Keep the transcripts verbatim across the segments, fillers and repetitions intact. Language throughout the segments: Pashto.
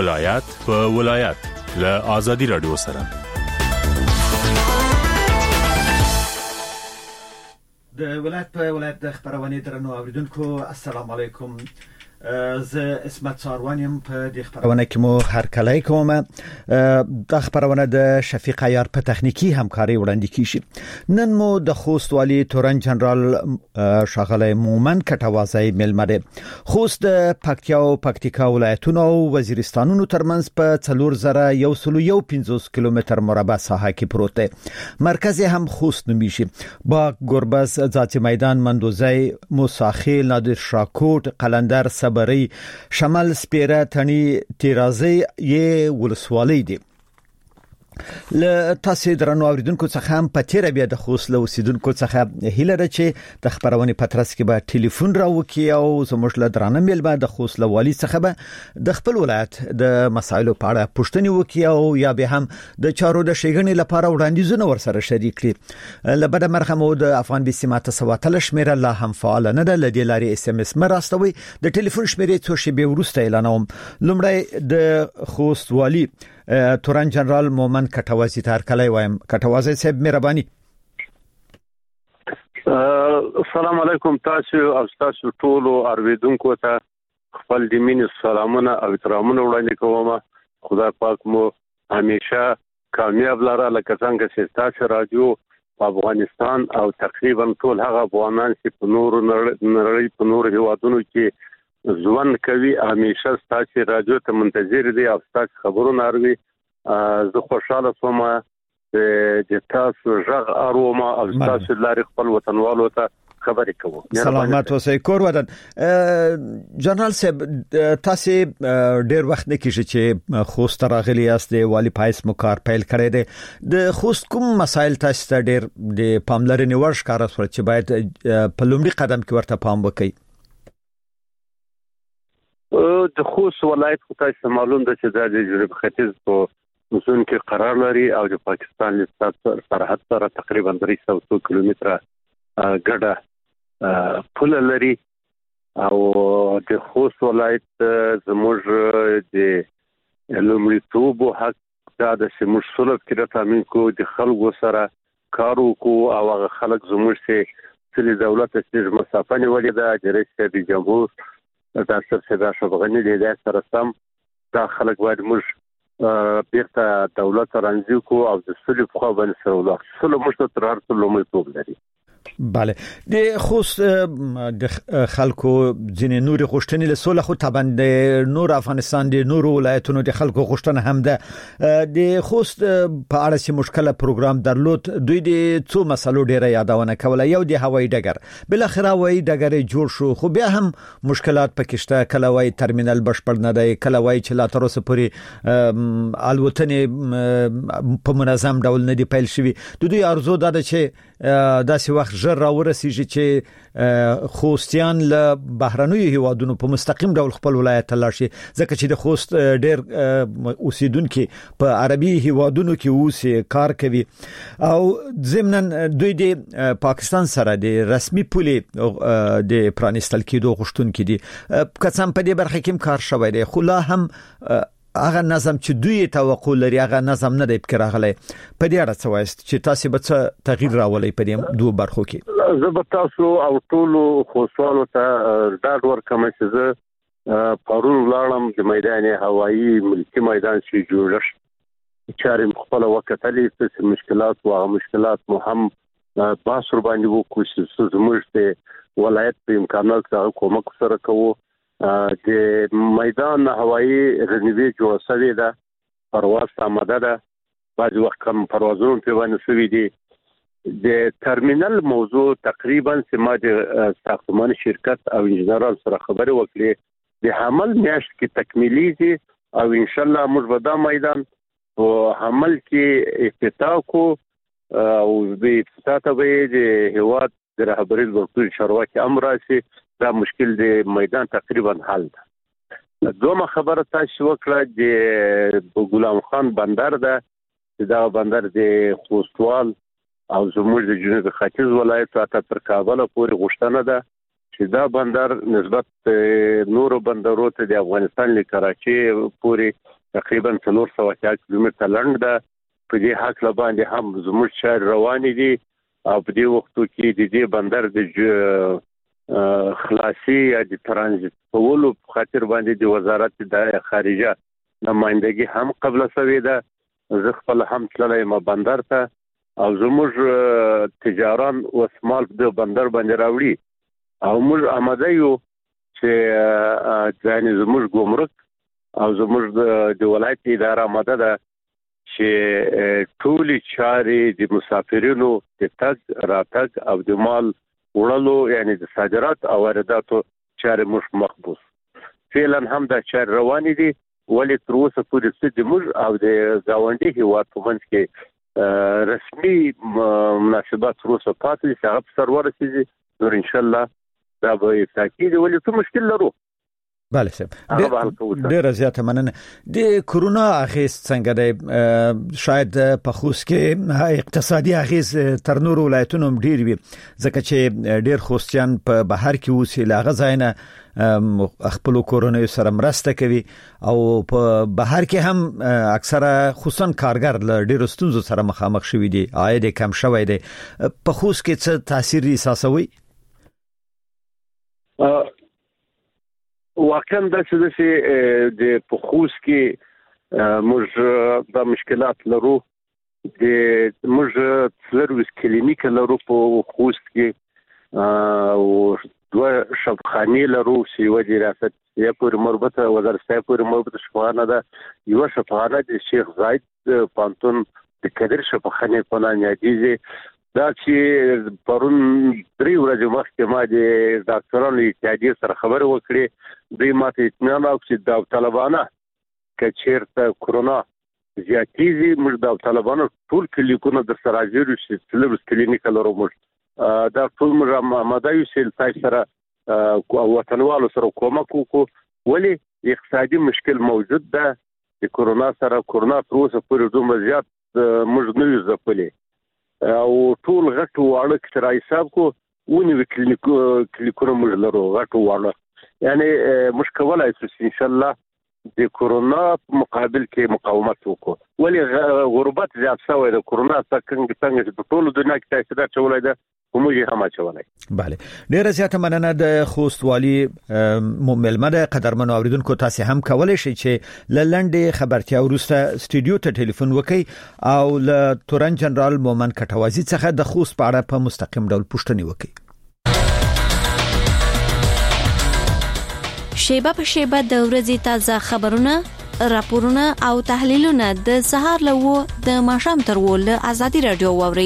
ولایت په ولایت له آزادي رادیو سره د ولایت په ولایت د خبرونه درنو اوریدونکو السلام علیکم. زه اسمت ساروانیم په دې خبرونه کې مو هر کله کوم د خبرونه د شفیق عیار په تخنیکی همکاري وړاندې کیږي. نن مو د خوست والی تورن جنرال شاغله مومن کټوازی ملمره خوست د پکتیا او پکتیکا ولایتونو او وزیرستانونو ترمنځ په څلور زره یو سل یو پنځوس کیلومتر مربع ساحه کې پروت دی. مرکز هم خوست نومیږي. با گربز، ذات میدان، مندوزی، موساخیل، نادر شاکوت، قلندر، بری شمال سپیره تنی تیرازی یې ولسوالۍ دي. له تاسو درنو اوریدونکو څخه هم په تیر بیا د خوست له اوسیدونکو څخه هیله ده چې د خبرونه پترس کې به ټلیفون راوکي او زموږ له درانه میل به د خوست له والی څخه به د خپل ولایت د مسایلو په اړه پوښتنې وکي او یا به هم د چارو د شېګنې لپاره وړاندیزونه ورسره شریک کړي. لبد مرخمو د افغان بسمات سواتل شمیره لا هم فعال نه ده. لدی لاري اس ام اس مراستوي د ټلیفون شمیره څو شی به ورسته اعلانوم. لومړی د خوست والی تورن جنرال مومن کټوازی تر کله وایم. کټوازی صاحب مهرباني. السلام علیکم تاسو او تاسو ټول اوریدونکو ته خپل د مين سلامونه او احترامونه وړاندې کوم. خدای پاک مو همیشه کامیاب لاره لکه څنګه چې تاسو رادیو په افغانستان او تقریبا ټول هغه افغانان چې په نور نړۍ په نور هیوادونو کې ځوان کوي همیشه تاسو رادیو ته منتظر دي او تاسو خبرونه اوري. زه خوشاله شوم چې تاسو ژغ ارومه او تاسو لاري خپل وطنوالو ته خبرې کوو. سلامات اوسئ کور ودان. جنرال صاحب تاسو ډیر وخت نه کیږي چې خوست راغلی یاست. والی پایس مو کار پیل کړی دی. د خوست کوم مسایل تاسو ته ډیر د پاملرنې ورش کار سره چې باید په لومړي قدم کې ورته پام وکړي؟ د خوست ولایت خو تاسو معلوم ده چې د جنوب ختیځ په زون کې قرار لري او د پاکستان له سرحد سره تقریبا درې سوه کیلومتره ګډه پوله لري او د خوست ولایت زموږ د لومړیتوب حق دا د سیموش سولف کې تامین کو د خلکو سره کارو کو او هغه خلک زموږ چې د دولت د مسافه نیولې ده د رئیس د جمهور دا سرسدا شوغنی د سره سم دا خلک باید موږ بیرته دولت رانځو کو او د سولې په خوا باندې سره ولاړ سولې موږ تر هر څه لومړیتوب لري. بله د خوست د خلکو ځینې نور غوښتنې له سوله خو طبعا د نور افغانستان د نور ولایتونو د خلکو غوښتنه هم ده. د خوست په اړه چې مشکله پروګرام درلود دوی د څو مسلو ډیره یادونه کوله. یو د هوایي ډګر بل اخر هوایي ډګر جوړ شو خو بیا هم مشکلات پکشته. کله وای ترمینل بشپړ نه دی کله وای چې لا تر اوسه پورې الوتنې په منظم ډول نه دی پیل شوی. د دوی ارزو ده چې داسې وخت ژر راورسیږي چې خوستیان له بهرنیو هیوادونو په مستقیم ډول خپل ولایت ته لاړ شي ځکه چې د خوست ډېر اوسیدونکو په عربي هیوادونو کې اوسي کار کوي او ضمناً دوی د پاکستان سره د رسمي پولې د پرانستل کېدو غوښتونکي دي. کڅم په دې برخه کې کار شوی دی خو لا هم هغه نظم چې دوی توقع لري هغه نظم نه دی پکې راغلی. په دې اړه څه وایست چې تاسو به څه تغییر راولئ په دې دوه برخو کې؟ زه به تاسو او ټول خوستوالو ته ډاډ ورکوم چې زه پرون ولاړم د میدان هوایی ملکی میدان چې جوړش چارم خپل وکټلې څه مشکلات او مشکلات مو هم باسر باندې وکړو چې زموږ ته ولایت په امکانات سره کومک سره کوو. د میدان هوایی رنوی جوړ شوی ده پرواز آماده ده. بعض وخت کم پروازونه په باندې شوی دي. د ترمینل موضوع تقریبا چې ما د ساختمان شرکت او انجنیرانو سره خبرې وکړې د حمل میاشت کې تکمیلي او ان شاء الله موږ به دا میدان په حمل کې افتتاح کو او د افتتاح ته به د هواد د رهبرۍ ورکړي شروع امر راشي. دا مشکل د میدان تقریبا حل ده. دومره خبره تاسو وکړه د غلام خان بندر ده دا بندر د خوستوال او زموږ د جنوب ختیځ ولایت ته تر کابل پورې غوښتنه ده چې دا بندر نسبت نورو بندرو ته د افغانستان له کراچي پورې تقریبا څلور سوه کیلومتره لنډ ده. په دې حق باندې هم زموږ چارې روانې دي او په دې وخت کې د دې بندر د خلاصي یا د ترانزیت کولو په خاطر باندې د وزارت د خارجه نمائندګي هم قبل شوې ده. زه خپل هم تللی ما بندر ته او زموږ تجاران وسمال د بندر باندې راوړي او موږ آماده یو چې ځان زموږ ګمرک او زموږ د ولایت اداره آماده ده چې ټول چارې د مسافرینو د تګ راتګ او د مال وړلو یعنی د صادرات او وارداتو چارې مخ مخبوس فعلا هم دا چارې روانې دي. ولې تر اوسه پورې څه د موږ او د ګاونډي هیواد په منځ کې رسمي مناسبات تر اوسه پاتې دي چې هغه په سر ورسېږي نو ان شاء الله دا به تاکید ولې څه مشکل لرو. بله صاحب ډېر زیاته مننه. د کورونا اغیز څنګه دی؟ شاید په خوست کې اقتصادي اغیز تر نورو ولایتونو ډېر وي ځکه چې ډېر خوستیان په بهر کې اوسي لاغه ځاینه خپل کورونا سره مرسته کوي او په بهر کې هم اکثره خصوصا کارګر له ډېر ستونزو سره مخامخ شوي دي، عاید کم شوی دی. په خوست کې څه تاثیر احساسوي؟ واقعا دا چې د پخوس کې موږ د مشکلات لرو. د موږ سرویس کلینیک لرو په خوست کې او دوه شفاخانې لرو چې یو د ریاست یې پورې مربوطه وزارت یې پورې مربوطه شفاخانه ده. یو شفاخانه د شیخ زاید پانتون د کدر شفاخانې په نامه یادېږي. دا چې پرون درې ورځې مخکې ما د ډاکټرانو اتحادیې سره خبرې وکړې. دوی ماته اطمینان راکړ چې داوطلبانه که چېرته کورونا زیاتېږي موږ داوطلبانه ټول کلینیکونه درسره حاضر یو چې څلور کلینیک لرو. موږ دا ټول موږ آماده یو چې تاسو سره وطنوالو سره کومک وکړو. ولې اقتصادي مشکل موجود ده د کورونا سره. کورونا تر اوسه پورې دومره زیات موږ نه یو ځپلې او ټول غټ واړه کتر حساب کو ونی کلینیکونه موږ لرو غټ واړه یعنی موږ کولای شو ان شاء الله د کورونا مقابل کې مقاومت وکړو. ولی غربت زیات شوی د کورونا څخه څنګه چې په ټول دنیا کې تاسو دا چولای ده موږ هم چولای. bale ډیره زیاته مننه. د خوست والی ملمده قدرمن اوریدونکو تاسو هم کولای شئ چې لنډه خبرتیا ورسته استودیو ته ټلیفون وکړئ او ل تورن جنرال مومن کټوازی څخه د خوست په اړه په مستقیم ډول پوښتنه وکړئ. شیبه په شیبه د ورځې تازه خبرونه، راپورونه او تحلیلونه د سهار له و د ماښام تر و له آزادي رادیو واوري.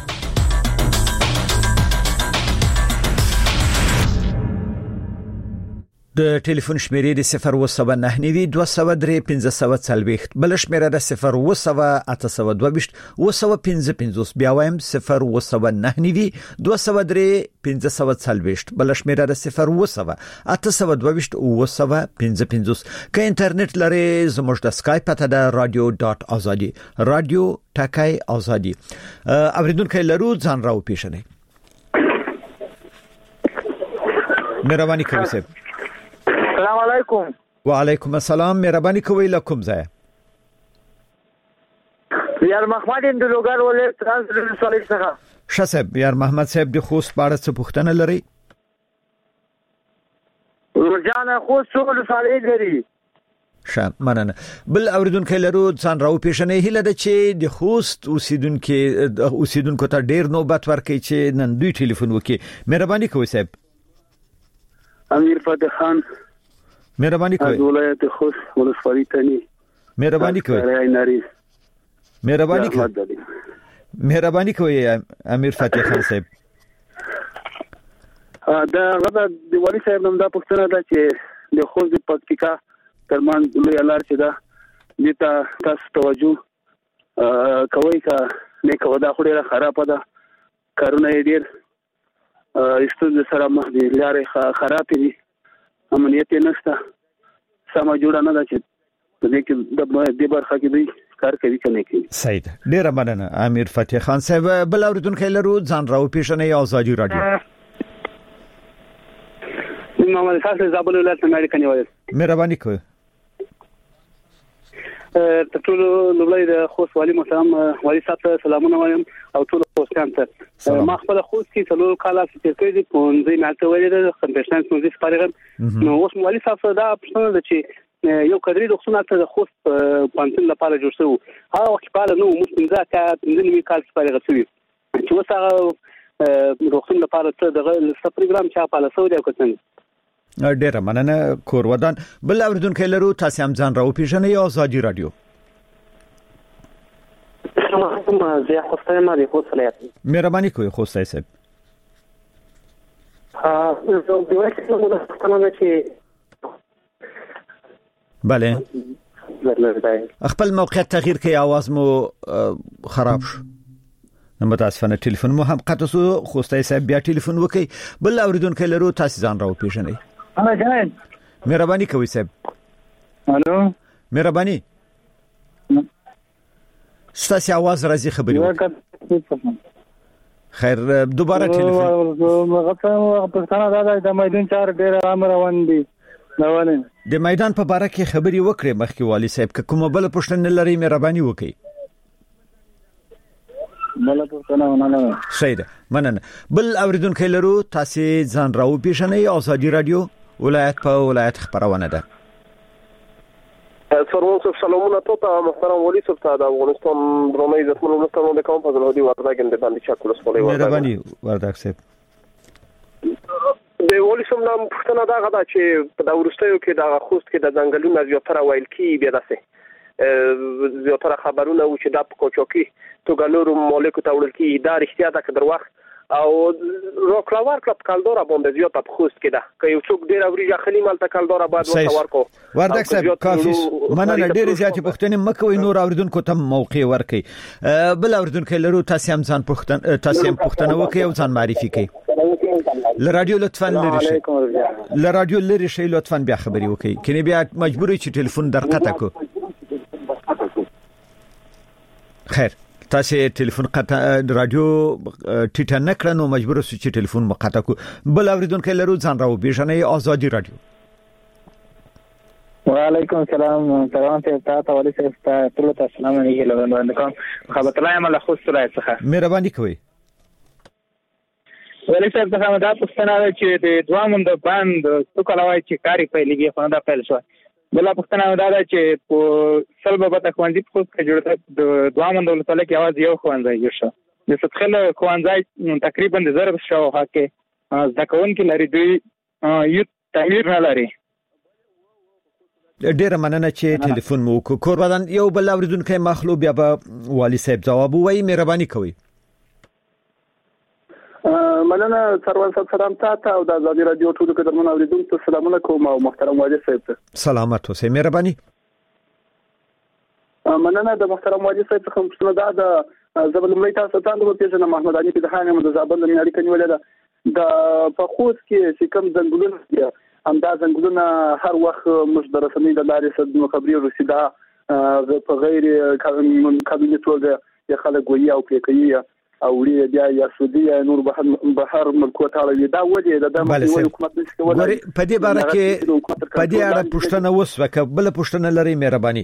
د ټلیفون شمیرې د صفر و سبا نه نوي دوه سوه درې پنځه سوه څلوېښت، بل شمیره د صفر و سوه اته سوه دوه ویشت و سوه پنځه پنځوس، بیا وایم صفر و سوه نه نوي دوه سوه درې پنځه سوه څلوېښت، بل شمیره د صفر و سوه اته سوه دوه ویشت و سوه پنځه پنځوس. که انټرنیټ لري زموږ د سکایپ پته د رادیو ډاټ ازادي رادیو ټاکای ازادي. اوریدونکو لرو ځان راو پیښنه مهرباني کوئ. السلام علیکم. وعلیکم السلام. مهرباني کوئ لکم ځای. یار محمد اندلوګر ولې ترانس رسول څخه شاسب یار محمد صاحب د خوست په اړه څه پوښتنه لري؟ ورجانه خوست څول صالح لري. ښه مننه. بل اوریدونکو لرو ځان راو پیښنه هله د چې د خوست اوسیدونکو اوسیدونکو ته ډیر نوبت ورکړي چې نن دوی ټلیفون وکړي. مهرباني کوئ صاحب. امیر فتح خان مهرباني کوئ. ولایت خوست ولسوالۍ تنی. مهرباني کوئ. مهرباني کوئ. مهرباني کوئ امیر فتح خان صاحب. دا غدا د ولی صاحب نوم دا پښتنه ده چې د خوست د پکتیکا ترمان لوی لار چې دا دته تاسو توجه کوي کا نه کوي دا خوري خراب ده کارونه یې ډیر استود سره مخ دي لارې خراب دي امنیت نشته سم جوړه نه ده چې دې کې د دې برخه کې دی کار کوي کنه کوي. صحیح ده. ډیر مننه امیر فتح خان صاحب. بل اوریدونکو لرو ځان راو پیښنه آزادي رادیو. محمد خاص زابل ولایت امریکا نیولای. مهرباني کوئ. ټول لومړی د خوست والي محترم والي صاحب ته سلامونه وایم او ټول خوستیان ته ما خپل خوست کې څلور کاله تیر کړی دي په دې مالته ویل د خمپشن څنګه سپارغم نو اوس والي صاحب دا پښتنه ده چې یو کډري د خصوصا ته د خوست پانتن لپاره جوړ شو هغه وخت په نو مسلمه کا پنځه کال سپارغه شوی چې وسه د خصوصا لپاره ته دغه پروګرام چا په لاسو دی او کتن ډیره مننه کور ودان بل اوردونکو لرو تاسو هم ځان راو پیژنئ او ازادي رادیو ما زه خوسته ما دی خوست ولایت مهرباني کوئ خوسته صاحب ها زه د وایسته مو د ستنه چې بله خپل موقعیت تغییر کړئ आवाज مو خراب شو نو متاسفانه ټلیفون مو هم قطع شو خوسته صاحب بیا ټلیفون وکړئ بل اوردونکو لرو تاسو ځان راو پیژنئ انا جان مهرباني کوئ صاحب الو مهرباني ستاسو आवाज راځي خبري وکړئ خیر دوباره ټلیفون هغه پښتنه دا د میدان چار ډیر عام روان دي نوونه د میدان په باره کې خبري وکړئ مخکې والي صاحب کومه بل پښتنه لري مهرباني وکړئ بل پښتنه ونه صحیح ده مننه بل اوریدونکو لرو تاسو ځان راو پیژنئ ازادي رادیو ولایت په ولایت خبرونه ده سروان صاحب سلامونه ته محترم ولی صاحب ته د افغانستان درنې عزتمن ولستانو د کوم فضل هدي وردګ د باندې چا کولس ولې وردګ مهرباني وردګ صاحب د ولی صاحب نام پښتنه دا غدا چې په دا ورستیو کې د خوست کې د ځنګلونو زیاتره وایل کی بیا داسې زیاتره خبرونه و چې د کوچوکی تو ګالورو مالک ته وړل کی دا رښتیا ده که دروغ او روکلاوار کلب کالدورا باندې زیات په خوست کې ده که یو څوک ډیر اوريجه خلی مال ته کالدورا بعد وسور کو وردک صاحب کافي مننه ډیر زیات پښتنې مکوې نور اوریدونکو ته موقع ورکړي بل اوریدونکو لرو تاسو هم ځان پښتن تاسو هم پښتنه وکړئ او ځان معرفي کړئ ل رادیو لطفا لری شي ل رادیو لری شي لطفا بیا خبري وکړئ کله بیا مجبورې چې ټلیفون درقطه کو خیر تاسو ټلیفون قطع رادیو ټیټه نکړه نو مجبور شو چې ټلیفون مقطع کو بل اوریدونکو لرو ځان راو پیژنئ ازادي رادیو وعلیکم السلام سلام ته تاسو ولې څه ټول تاسو سلام علیکم باندې کوم خبر تلای مله خوست ولایت څخه مهرباني کوئ ولې څه څنګه دا پښتنه چې د دوامون د باند څو کلوای چې کاری پیلېږي خو دا پیل شو بل پښتنه دا ده چې په سلبه به تخوندې په خوست کې جوړه د دوامون د ولسوالۍ کې आवाज یو خوانځي یو شو د ستخله خوانځي تقریبا د ضرب شو هکه ځکهون کې لري دوی یو تعمیر نه لري ډیر مننه چې ټلیفون مو کو کور بدن یو بل اوریدونکو مخلوب بیا به والي صاحب جواب وایي مهرباني کوئ مننه سروان صاحب سلام تاسو او د ازادي رادیو ټول قدرمن اوریدونکو سلامونه کوم او محترم والي صاحب ته سلامات اوسئ مهرباني مننه د محترم والي صاحب څخه پوښتنه ده د زبلمړی تاسو ته د پیژنه محمد علي پیدهانه د زابل د اړیکې نیولې ده د پخوس کې چې کوم ځنګلونه دي هم دا ځنګلونه هر وخت موږ د رسنۍ د لارې سره خبري رسیدا په غیر قانوني توګه یا خلک وایي او پریکړي او لري بیا یا سعودي نور بهر بهر ملکو ته دا ودی د دمه حکومت نشي کولای په دې باره کې په دې اړه پښتنه وسوکه بل پښتنه لري مهرباني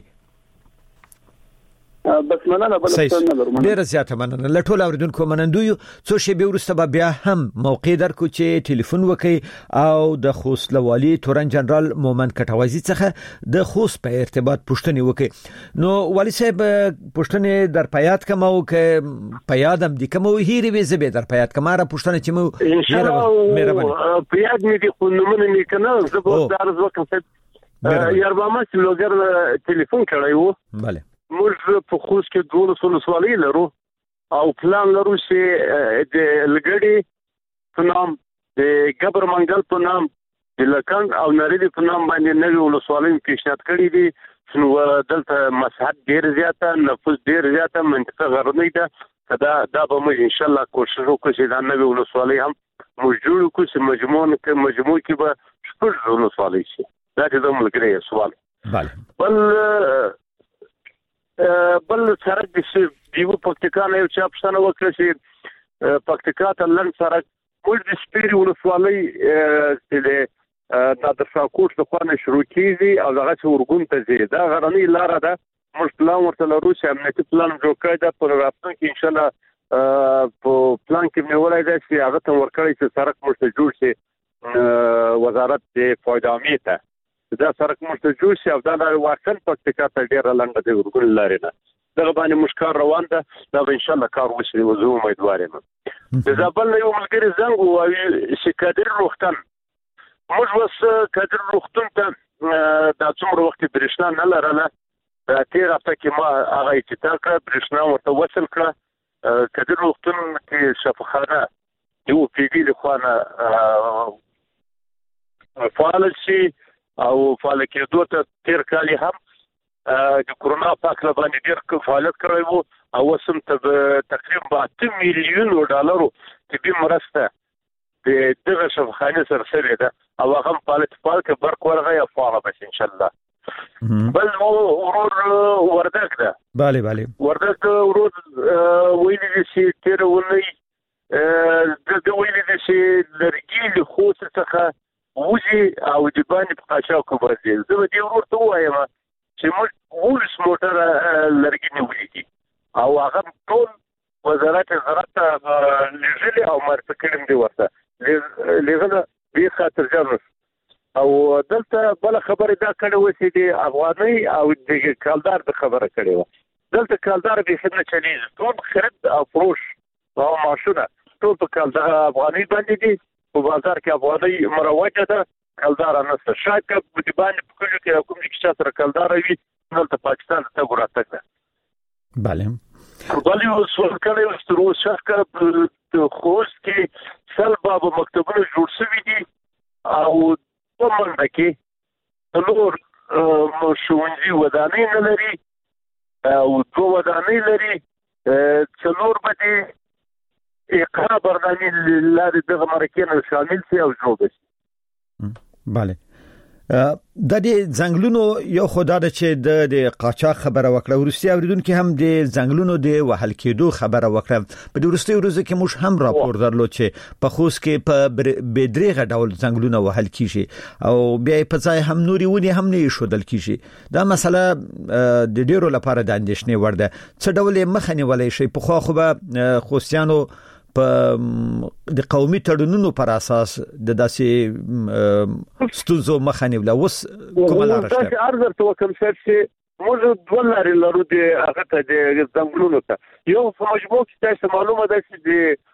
بس مننه بل څه نه ډیر زیاته مننه لټول اوریدونکو منندوی څو شی به ورسته بیا هم موقع درکو چې ټلیفون وکي او د خوست لوالي تورن جنرال مومن کټوازی څخه د خوست په ارتباط پښتنه وکي نو والي صاحب پښتنه در پیات کمو ک پیادم دي کوم هیری وي زبې در پیات کماره پښتنه چې مو ان شاء الله پیاد می دي خو نمونه می کنه زبر درز وکم یاربامه لوګر ټلیفون کړایو bale موږ په خوست کې دوه ولسوالۍ لرو او پلان لرو چې د لګړی په نام د ګبر منګل په نام د لکن او نریدي په نام باندې نوې ولسوالۍ پیشنهاد کړې دي نو دلته مساحت ډیر زیاته نفوس ډیر زیاته منطقه غرنۍ ده دا دا به موږ ان شاء الله کوشش وکړو چې دا نوې ولسوالۍ هم موږ جوړ کړو چې مجموع کې مجموع کې به شپږ ولسوالۍ شي دا د ملګری سوال bale بل بل سره د دیو پکتیکا نه یو چا پښتنه وکړه چې پکتیکا ته لن سره کول د سپیری ولسوالۍ چې د د شاکوټ د خانه شروع کیږي او هغه ورګون ته ځي دا غرنۍ لار ده موږ پلان ورته لرو چې امنیتي پلان جوړ کړی دا پر راتلونکي ان شاء الله په پلان کې مې ولای دا چې هغه ته ورکړی چې سړک موږ ته جوړ شي وزارت د فایدامي ته دا سړک موږ ته جوړ شي او دا واقعا پکتیکا ته ډېر لاندې دی ورګل لري نه دغه باندې مشکل روان ده دا ان شاء الله کار وشي او زه امیدوار یم د زابل یو ملګری زنګ وایي چې کادر روختن موږ وس کادر روختن ته دا څومره وخت برېښنا نه لرله دا تیر هفته کې ما هغه اتفاق کړ برېښنا ورته وصل کړ کادر روختن کې شفاخانه یو پیګي له خوانه فعال شي او فعال کېدو ته تیر کال هم د کورونا پاک له باندې ډېر فعالیت کړی وو او سم ته تقریبا اته میلیون ډالرو طبي مرسته د دغه شفاخانه سره سره ده او هغه فعالیت پاک برق ورغه یا فعال بس ان شاء الله بل ورور وردک ده bale bale وردک ورور ویلي چې تیر ولې د ویلي چې لرګي له خو څخه وځي او د باندې په قاچاق کوي زه دې ورور ته وایم چې موږ ولس موټر لرګي نیولې دي او هغه ټول وزارت زراعت لږه او مرتکړم دی ورته لږه به خاطر جنس او دلته بل خبره دا کړه و چې د افغاني او د کالدار د خبره کړې و دلته کالدار به څنګه چلیږي ټول خرید او فروش او ماشونه ټول په کالدار افغاني باندې دي په بازار کې افغاني مروجه ده کالدار نه شاید په دې باندې په کلیو کې کوم چې تر کالدار وي دلته پاکستان ته ګوراتک ده bale بل یو سوال کړی و چې روز شخه په خوست کې سل باب مکتبونه جوړ شوي دي او په منډه کې نور ښوونځي ودانۍ نه لري او دوه ودانۍ لري څلور بده اقرا برنامه لارې دغه مرکې نه شامل شي او جوړ شي bale د دې ځنګلونو یو خدای د چې د قاچاق خبره وکړه ورستی اوریدونکو هم د ځنګلونو د وهل کېدو خبره وکړه په ورستي ورځ کې موږ هم راپور درلود چې په خوست کې په بدريغه ډول ځنګلونه وهل کیږي او بیا په ځای هم نوري ونی هم نه شودل کیږي دا مسله د ډیرو لپاره د اندېښنې وړ ده څه ډول مخنی ولې شي په خو خو به خوستیانو په د قومي تړونونو پر اساس د داسې ستونزو مخنی ولا وس کومه لار شته دا ارزه تو کوم چې موږ دولار لرو د هغه ته د ځنګلونو ته یو په مجموع کې تاسو معلومه ده چې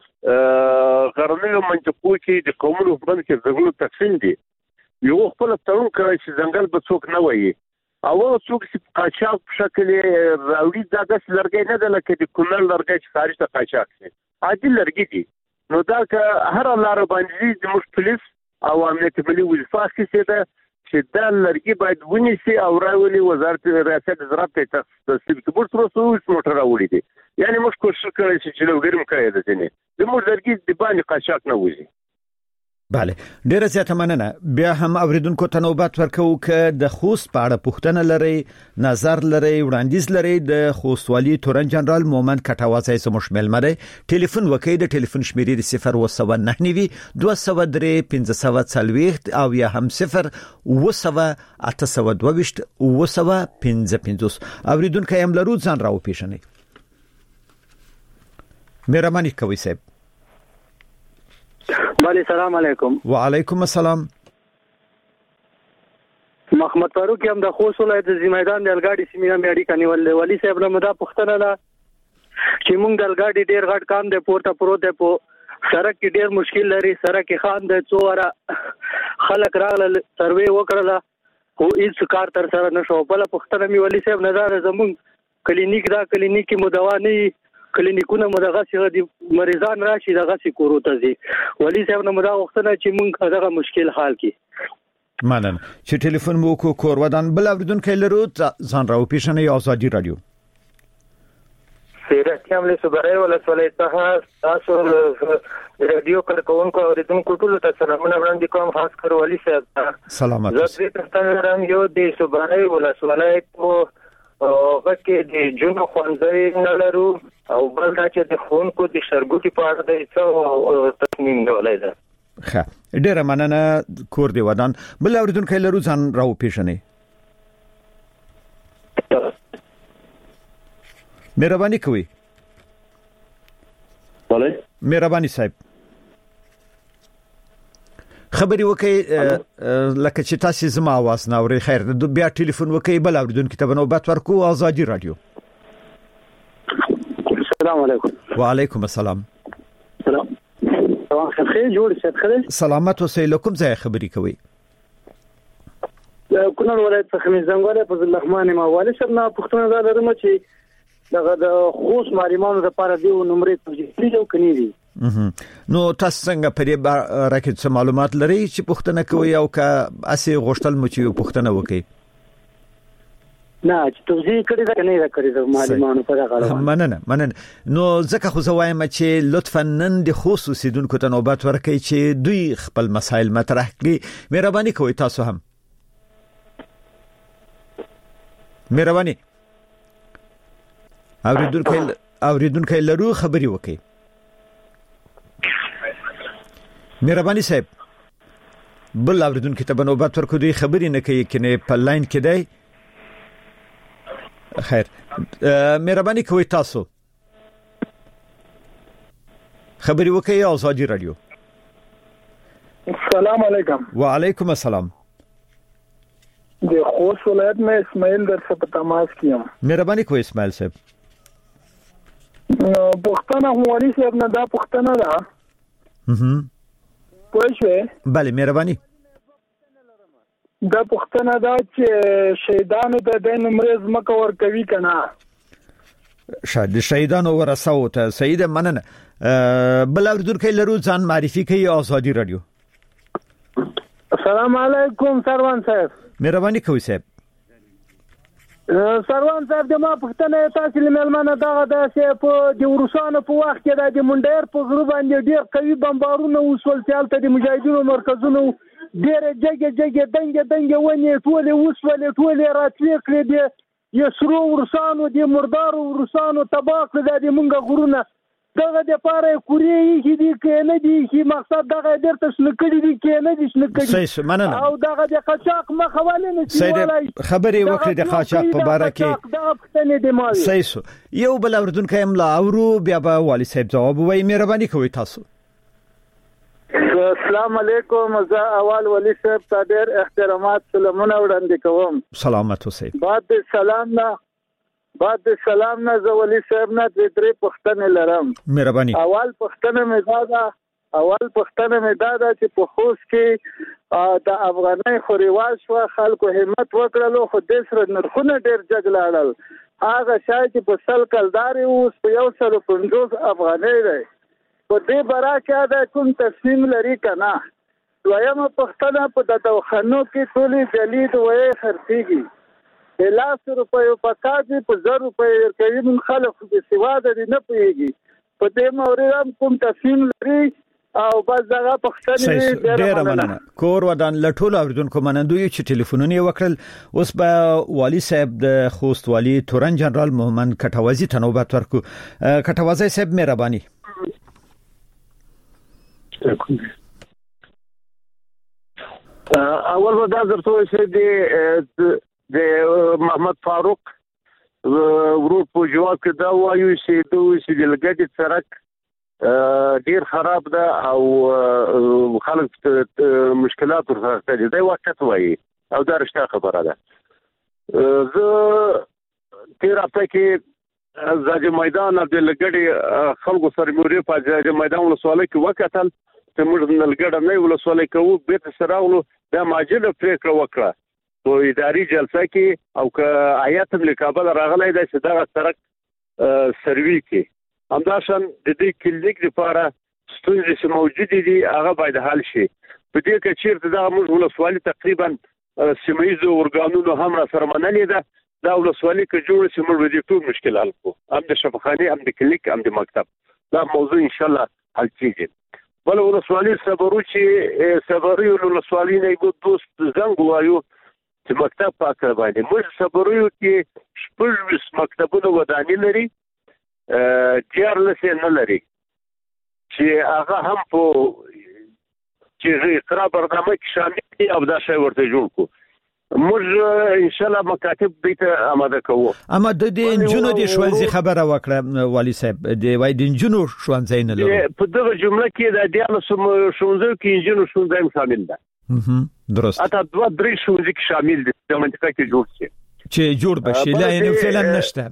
د غرنیو منطقو کې د قومونو په بند کې ځنګلونو تقسیم دي یو خپل تړون کوي چې ځنګل به څوک نه وایي او څوک چې قاچاق په شکل راوړي دا د لرګي نه ده لکه د کونړ لرګي چې خارج ته قاچاق شي عادي لرګي دي نو دا که هر لار باندې د مختلف او امنیت ملي وظیفه کې ده چې دا لرګي باید ونیسي او راولي وزارت ریاست زراعت ته تصدیق کړي تر څو موټر راوړي دي یعنی موږ کوشش کوي چې لو ګرم کړی ده ځنه د موږ لرګي د باندې قاچاق نه وځي bale ډیره زیاته مننه بیا هم اوریدونکو ته نوبت ورکو ک د خوست په اړه پوښتنه لري نظر لري وړاندیز لري د خوست والی تورن جنرال مومند کټاوازی سم شمل مری ټلیفون وکي د ټلیفون شمیرې صفر و سبعه نه نوي دوه سبعه درې پنځه سبعه څلوېښت او یا هم صفر و سبعه اته سبعه دوه ویشت و سبعه پنځه پنځوس اوریدونکو هم لرو ځان راو پیښنې مهرباني کوي صاحب بله سلام علیکم وعلیکم السلام محمد فاروق هم د خوست ولایت د زمیدان د الګاډي سیمه مې اړیکه نیولې ولی صاحب له مدا پښتنه لا چې موږ د الګاډي ډیر غټ کام دی پورته پروت دی په سړک کې ډیر مشکل لري سړک کې خان د څوره خلک راغله سروې وکړه خو هیڅ کار تر سره نشو بل پښتنه مې ولی صاحب نظر زمون کلینیک دا کلینیک کې مدواني کلینیکونه مدغه سره دي مریضان راشي دغه سي کوروته دي ولی صاحب نو مدا وختونه چې مونږ دغه مشکل حال کې مننه چې ټلیفون مو کو کور ودان بل اوریدونکو لرو ځان راو پیښنې آزادي رادیو سیرت هم له صبره ولا ولایته تاسو رادیو کله کوونکو اوریدونکو ټول ته سلامونه وړاندې کوم خاص کر ولی صاحب سلامات زه تاسو ته یو د صبره ولا ولایته او وکه د جنو خوندې نه لرو او بل دا چې د خونکو د شرګوټي په اړه د څو تصمیم نیولای ده ښه ډیره مننه کور دی ودان بل اوریدونکو لرو ځان راو پیښنې مهرباني کوي. بله مهرباني صاحب خبري وکي لکه چې تاسو زما आवाज نه اوري. خیر بیا ټلیفون وکي بل اوریدونکو ته نوبت ورکو. آزادي رادیو. السلام علیکم. وعلیکم السلام. سلام. سلام خیر جوړ شه خیر. سلامت اوسئ. لکم ځای خبري کوي. کونړ ولایت څخه مې زنګوله فضل الرحمن ماوالي صاحب نه پښتون دا لرم چې دغه د خوست ماریمانو لپاره دی نمبر تجهیزي او کني دي. نو تاسو څنګه په دې راکې څه معلومات لري چې پښتنه کوي او که اسی غوښتل مو چې پښتنه وکړي؟ نه چې توضیح کړی دا نه دا کړی د ماریمانو په دغه مننه مننه. نو ځکه خو زه وایم چې لطفا نن د خصوصي دونکو ته نوبت ورکړئ چې دوی خپل مسایل مطرح کړي. مهرباني کوئ تاسو هم. مهرباني اوریدونکو اوریدونکو لرو خبري وکړي. مهرباني صاحب بل اوریدونکو ته نوبت ورکړو. دوی خبري نه کوي کنه په لاین کې دی. خیر مهرباني کوئ تاسو خبري وکړئ. آزادي رادیو. السلام علیکم. وعلیکم السلام. د خوست ولایت میں اسماعیل در سے تماس کیا. مهرباني کوئ اسماعیل صاحب. پښتنه هواري صاحب نه دا پښتنه ده. هم پوښښ. بله مهرباني. دا پښتنه دا چې شهیدانو ته د نمرز مکور کوي کنه. شاید شهیدانو ورساو ته سید مننه. بل اوریدونکو لرو ځان معرفي کوي. آزادي رادیو. السلام علیکم سروان صاحب. مهرباني کوئ صاحب. سروان صاحب د ما پښتنه تاسو لمنه دغه د په د روسانو په وخت کې د منډیر په غرو باندې ډیر قوي بمبارونه وسول چې الته د مجاهدینو مرکزونو ډیر جګه جګه دنګ دنګ ونی ټول وسول ټول راتلې کړې دي یسرو روسانو د مردار روسانو تباک د مونږه غرونه دغه د پاره کوریې کې دي کې نه دي چې مقصد دغه درته شنکړي دي کې نه دي شنکړي او دغه د قاچاق مخواله نه سي خبري وکړي د قاچاق په باره کې دغه پښتنې د مال سيسو یو بل اوردونکو املا اورو بیا به والي صاحب جواب وایي. مهرباني کوئ تاسو. السلام علیکم. زه اول والي صاحب ته ډېر احترامات سلامونه وړاندې کوم. سلامت اوسئ. بعد سلام نه بعد سلام نه زه والي صاحب نه د درې پښتنې لرم. مهرباني. اول پښتنه مې دا ده اول پښتنه مې دا ده چې په خوست کې د افغانۍ خو رواج شو خلکو همت وکړلو خو د سره نرخونه ډېر جګلاړل. هغه شای چې په سل کلداري اوس په یو سل پنځوس افغانۍ دی. په دې برا کې دا کوم تصمیم لري کنه. دویمه پښتنه په د دواخانو کې ټولې جلید وې خرڅيږي. لاس روپیو پکاږي په زر روپیو ورکوي. من خلک د سواد دي نه پیږي. په دې موري کوم تصمیم لري او بس دغه پښتنې ډېر مننه. کور ودان لټول اوریدونکو منندوی چې ټلیفونونه وکړل. اوس به والي صاحب د خوست والي تورن جنرال محمد کټوازی ته نوبت ورکو. کټوازی صاحب مهرباني. اول ودا درته چې د د محمد فاروق ورور په جواب کې دا وایي چې دوی چې د لګیت سرک ډیر خراب ده او خلک مشکلات ورته دي. دا وخت وایي او دا رښتیا خبره ده. زه تیر هفته کې زاجه میدان د لګړې خلکو سره موري په زاجه میدان ولسوالۍ کې وکتل چې موږ د لګړې نه ولسوالۍ کوو به سره ولو دا ماجله پریکړه وکړه په اداري جلسه کې او که آیات له کابل راغلی دا چې دا سرک سروي کې همداشان د دې کلینیک لپاره ستونزې چې موجود دي هغه باید حل شي. په دې کې چیرته دا موږ ولسوالۍ تقریبا سیمایي اورګانونو هم را سره منلې ده. دا ولسوالۍ کې جوړ شي موږ دې ټول مشکل حل کوو. هم د شفاخانه هم د کلینیک هم د مکتب دا موضوع ان شاء الله حل کیږي. بل ولسوالۍ صبرو چې صبرو ولسوالۍ نه یو دوست زنګ وایو چې مکتب پاکه باندې موږ صبرو کې شپږ مکتبونه وداني لري چیرلس نه لري چې هغه هم په چې اقرا برنامه کې شامل دي او دا شی ورته جوړ کو. موږ ان شاء الله مکاتب بیت آماده کوو. اما د دې جنونو د شوالزي خبره وکړه والي صاحب د وای د جنونو شوالزي نه لري په دغه جمله کې د دیالو شونځو کې جنونو شونځم شامل ده. درست. اته دوه درې شونځي کې شامل دي د منطقه کې جوړ شي چې جوړ بشي لا نه فعلا نشته.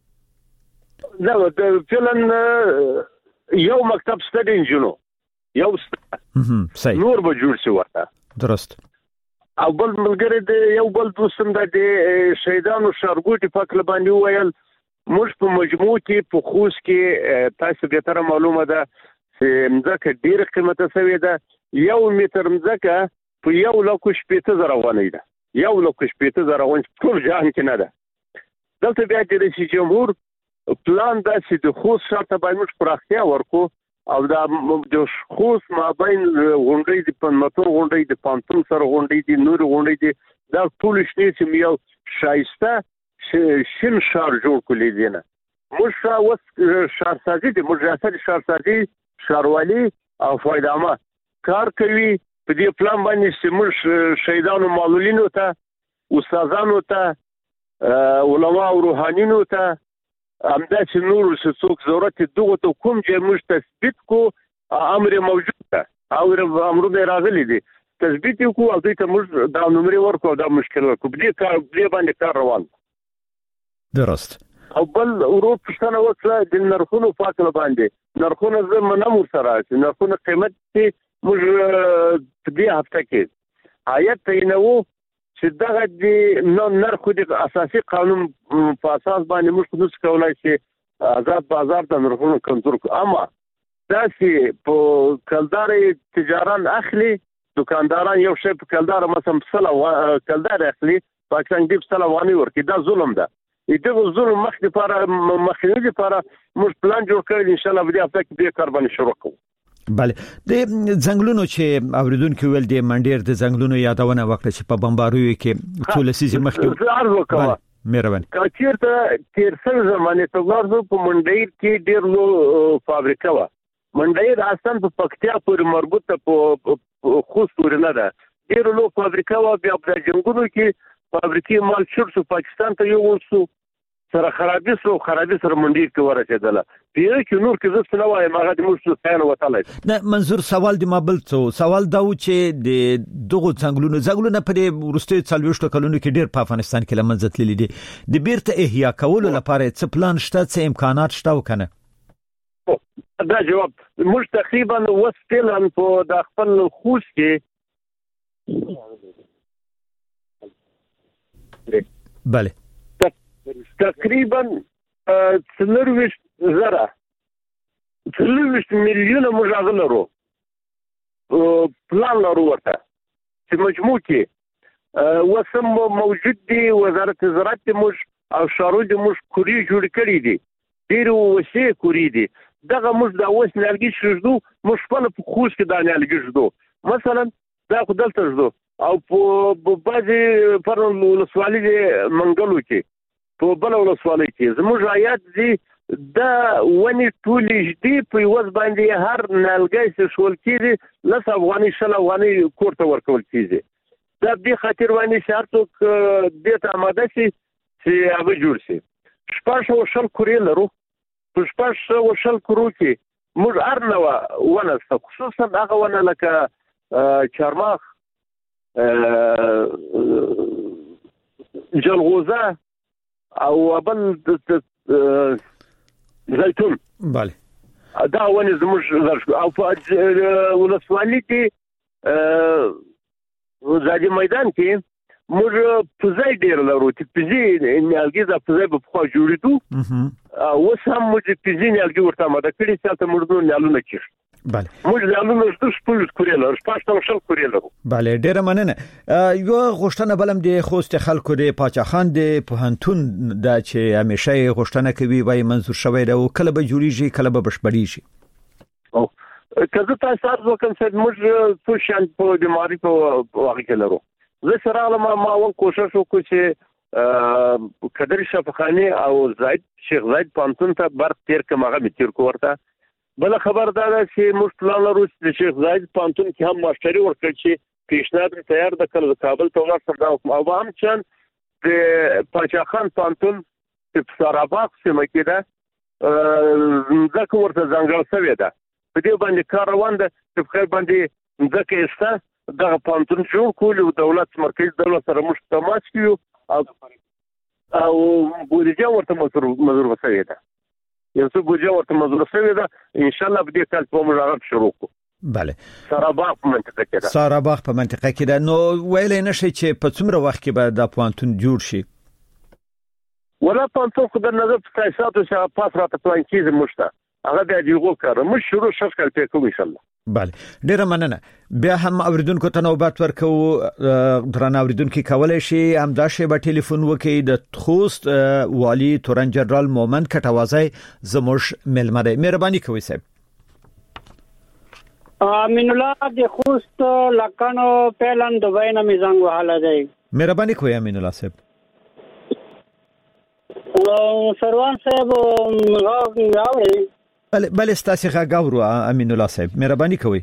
لا فعلا یو مکتب ستدي جنونو یو صحیح نور به جوړ شي ورته. درست. او بل ملګری د یو بل دوستم د شهیدانو شارګوټي فکر باندې ویل موږ په مجموع کې په خوست کې تاسو به تر معلومه ده چې مځکه ډیره قیمته شوې ده. یو متر مځکه په یو لک شپږ زره افغانۍ ده. یو لک شپږ زره افغانۍ ټول جهان کې نه ده. دلته بیا د رئیس جمهور پلان دا چې د خوست شاته باندې پراختیا ورکو او دا د خوست مابین غونډې د پنځمتون غونډې د پانتون سره غونډې د نور غونډې د دا ټول شته چې یو شایسته شین شهر جوړ کړی دی. نه موږ اوس شهرسازي د مجاهد شهرسازي شهروالي او فایدامه کار کوي په دې پلان باندې چې موږ شهیدانو معلولینو ته استادانو ته علما او روحانینو ته همدا چې نور څه څوک ضرورت دغه ته کوم چې موږ تثبیت کو امر موجود ده او امر به راغلي دي تثبیت کو او دې ته موږ دا نمبر ورکو دا مشکل ورکو دې کار دې باندې کار روان. درست. او بل ورو پښتنه وکړه د نرخونو فاصله باندې نرخونه زمونه مور سره چې نرخونه قیمت چې موږ دې هفته کې آیت تینو چې دغه د نرخو د اساسي قانون په اساس باندې موږ نو کولای شي آزاد بازار د نرخونو کنټرول کړو. اما دا چې په کلدار تجاران اخلي دکانداران یو شی په کلدار مثلا سلا کلدار اخلي پاکستان دی سلا وانی ورکی دا ظلم ده. دغه ظلم مخ لپاره مخنیوي لپاره موږ پلان جوړ کړی ان شاء الله به هفته کې به کار باندې شروع کوو. بله د ځنګلونو چې اوریدونکو ول د منډیر د ځنګلونو یادونه وکړه چې په بمباروي کې ټول سیزه مخکې زار وکړه. مهرباني. کچیر ته تیر څل زمانه ته ورځو په منډیر کې ډیر لو فابریکه و. منډیر اصلا په پکتیا پورې مربوطه په خوست پورې نه ده. ډیر لو فابریکه و بیا په جنگونو کې فابریکې مال شرط پاکستان ته یو ورسو سره خرابې سره خرابې سره منډیر کې ورسېدله. پیه کې نور کې زه څه نه وایم هغه د موږ څه نه وتلای. نه منظور سوال د مابل څو سوال دا و چې د دغه څنګهلونو ځنګلونه په ورستي څلويشت کلونو کې ډیر په افغانستان کې لمنځت تللی دي. د بیرته احیا کولو لپاره څه پلان شته څه امکانات شته وکنه؟ دا جواب موږ تقریبا وسپلن په د خپل خوست کې بله تقریبا څلورويشت زره څلورويشت میلیونه موږ غلرو پلان لرو ورته چې مجموع کې وسم موجود دي وزارت زراعت موږ او شارو د موږ کوري جوړ کړی دي ډیرو وسې کوري دي دغه موږ د اوس نلګي شردو موږ په خوست کې د نلګي شردو مثلا دا خو دلته شردو او په بعضي پر ولسوالۍ منګلو کې په بل ولسوالۍ کې زموږ آیات دي دا ونی ټولې دي په وځ باندې هر نلګي څه شول کېږي لس افغاني شل افغاني کوړه ورکول کېږي. دا به خاطر ونی شرطو د ته آماده شي چې هغه جوړ شي. شپږ او شل کورې لرو په شپږ او شل کورو کې موږ ارنه ونه خصوصا هغه ونه لکه چارماخ جلغوزه او بل زيتون. بله دا ونه زموږ او په ولسوالۍ کې زادي میدان کې موږ پزای ډیر لرو چې پزي نیالګي د پزای په خوا جوړېدو او سم موږ پزي نیالګي ورته ماده کړی چې ته موږ نیالونه کیږي. بله موږ نیالونه څه سپورت کړی لرو شپږ شل کړی لرو. بله ډیر مننه. یو غوښتنه بلم د خوست خلکو د پاچاخان د پوهنتون د چې همیشه غوښتنه کوي وای منظور شوی دا کله به جوړیږي کله به بشپړیږي. او کله تاسو وکم چې موږ څه شان په د ماري په واقع کې لرو. زه سره ما ما و کوشش وکړ چې قدر شفخانی او زید شیخ زید پانتون ته بر تیر کماغه به تیر کو ورته بل خبر دا چې موږ پلان لرو چې شیخ زید پانتون کې هم ماستری ورکړي چې پیشنهاد تیار د کله کابل ته ورسره او هم چې د پاچا خان پانتون په ساراباغ سیمه کې ده ځکه ورته ځنګل شوی ده په دې باندې کار روان ده چې په خیر باندې ځکه ایسته دغه پانتون جوړ کول او دولت مرکز دولت سره موږ تماس کیو او بودجه ورته مزور وسوي ده یو څه بودجه ورته مزور وسوي ده ان شاء الله به دې کال په موږ شروع کوو. بله ساراباغ په منطقه کې ده ساراباغ په منطقه کې ده نو ویلې نشي چې په څومره وخت کې به د پانتون جوړ شي ولا پانتون خو د نظر په تاسیساتو چې پاس راته پلان کیږي مشته هغه د دیغو کار مش شروع شش کال په کوم ان شاء الله. بله ډیره مننه. بیا هم اوریدونکو ته نوبت ورکو درنه اوریدونکو کولای شي هم دا شی په ټلیفون وکي د خوست والی تورن جنرال مومند کټوازی زموږ ملمره مهرباني کوي صاحب. امین الله د خوست لکانو پهلن دوبای نه میزنګ وهاله دی. مهرباني کوي امین الله صاحب. سروان صاحب راوړي بله بله ستاسو غاغورو امین الله صاحب مهرباني کوي.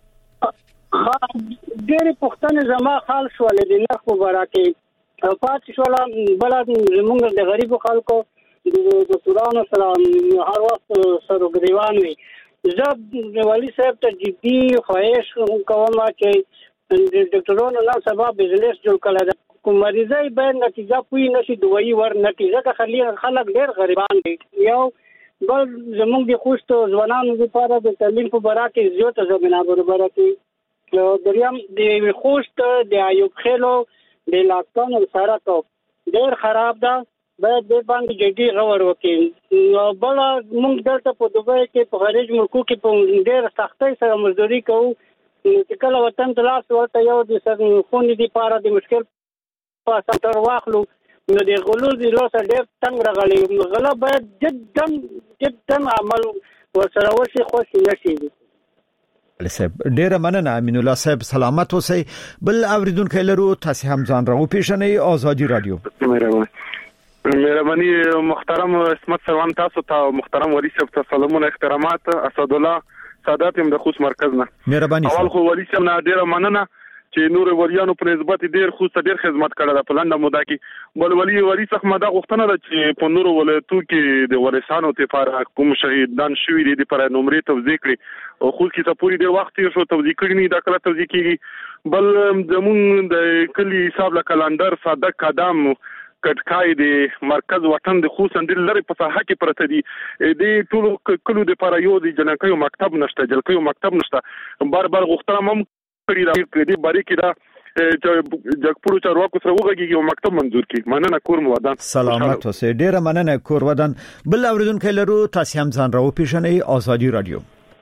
ډېر پښتنه زما خال شولې د نخ مبارکي پات شولا بلد زمونږ د غریب خلکو د سودانو سلام هر وخت سره غریوان وي زه والی صاحب ته جدي خواهش کوم چې د ډاکټرونو نه سبب بزنس جوړ کړل کوم مریضای به نتیجه پوي نشي دوی ور نتیجه خلی خلک ډېر غریبان دي یو بل زمونږ د خوست ځوانانو لپاره د تعلیم په برخه کې زیاته زمينه برابر کړي دریم د خوست د ایوب خیلو د لاکانو سره تو ډېر خراب ده باید د باندې جدي غور وکړي بل موږ دلته په دوبۍ کې په خارج ملکو کې په ډېر سختۍ سره مزدوري کوو چې کله وطن ته لاس ورته یو د خونې د پاره د مشکل په ساتر واخلو نو د غلو د لوسه ډېر تنګ راغلي غلا باید جدا جدا عمل ورسره وشي خوشي نشي. صاحب ډیره مننه امین الله صاحب سلامت اوسئ. بل اوریدونکو لرو تاسو هم ځان راو پیژنئ آزادی رادیو. مهرباني محترم اسمت سلام تاسو ته محترم ولی صاحب ته سلامونه احترامات اسد الله سادات هم د خوست مرکز نه مهرباني اول خو ولی صاحب نه ډیره مننه چې نور ولیانو په نسبت ډیر خوست ډیر خدمت کړل په لنډه موده کې بل ولی ولی څخه مده غوښتنه ده چې په نور ولایتو کې د ورسانو لپاره کوم شهیدان شوی دي لپاره نمرې توزیع کړي او خو کې ته پوری ډیر وخت یې شو توزیع کړي نه دا کله توزیع کیږي بل زمون د کلی حساب له کلندر صادق قدم کټکای د مرکز وطن د خوست اندل لري په ساحه کې پرته دي د ټولو کلو د لپاره یو د جنکیو مکتب نشته جلکیو مکتب نشته بار بار غوښتنه هم کړی دا د بری کې دا چې جګپورو چارواکو سره وګړي یو مکتب منزور کی مننه کور مو ودان سلامت اوسئ. ډیره مننه کور ودان. بل اوریدونکو لرو تاسو هم ځان راو پیژنئ آزادی رادیو.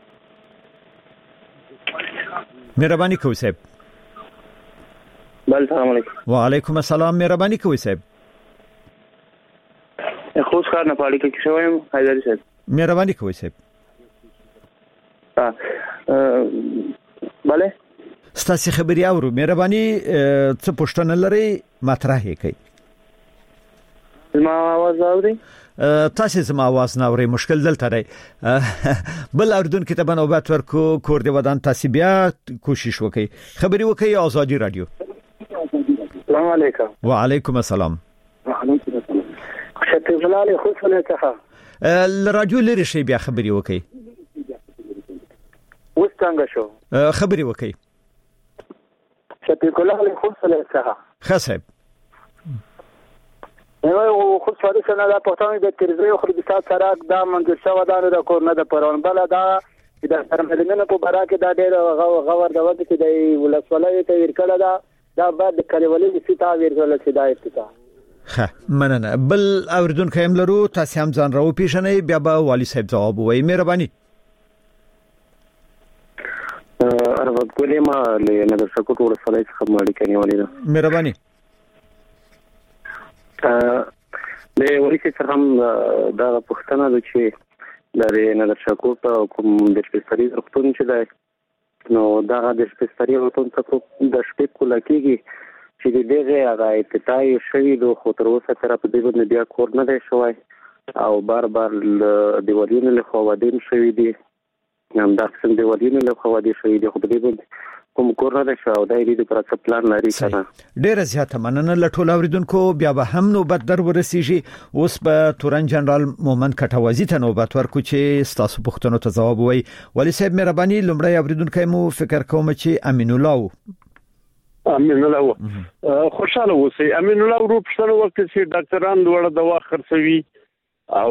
مهرباني کوئ صاحب. بل سلام علیکم. وعلیکم السلام مهرباني کوئ صاحب. خوش کار نه پاړی کې شوم حیدر صاحب. مهرباني کوئ صاحب. ها bale ستاسو خبري اورو مهرباني څه پوښتنه لري مطرح کړئ. ما आवाज اوري تاسو زما आवाज نه اوري مشکل دلته دی. بل اردن کې ته نوبت ورکو کور دی ودان تاسو بیا کوشش وکړئ خبري وکړئ آزادی رادیو. السلام علیکم. وعلیکم السلام. شته جلال خو څنګه څه الرادیو لري شي بیا خبري وکړئ. اوس څنګه شو خبري وکړئ. شته جلال خو څنګه څه خصب نو خو څه د سنا د پښتون د ترزي خو د تاسو سره د منځ شو ودان د کور نه د پرون بل دا د سرمدلینو په برکه دا ډېر غور د وخت کې د ولسوالۍ ته ورکړه دا دا بعد د کلیوالي سیتا ورکړل چې دا ابتدا ښه مننه. بل اوریدونکو هم لرو تاسو هم ځان راو پیژنئ بیا به والی صاحب جواب وایي. مهرباني. ارغب کولې ما له نظر سکوت ورسولای څخه ماړی کني ولې ده مهرباني. ا له ورته څخه هم دا پښتنه د چې د نظر سکوت کوم د سپیشالي وختونه چې ده نو دا د سپیشالي وختونه څخه د شپې کوله کېږي چې دغه هغه ابتدایي شوی د خو تر اوسه تر په دې باندې بیا کور نه دی شوی او بار بار د ولینو له خوا ودین شوی دی هم دا څنګه د ولینو له خوا ودی شوی دی خو په دې باندې کوم کور نه شو او د دې پر څه پلان لري کنه. ډیره زیاته مننه لټول اوریدونکو. بیا به هم نوبت در ورسیږي. اوس به تورن جنرال مومن کټوازی ته نوبت ورکو چې تاسو پوښتنو ته جواب وایي. ولی صاحب مهرباني لمړی اوریدونکو مو فکر کوم چې امین الله امین الله خوشاله اوسئ. امین الله ورو پښتنو وخت چې ډاکټران دوړه دوا خرڅوي او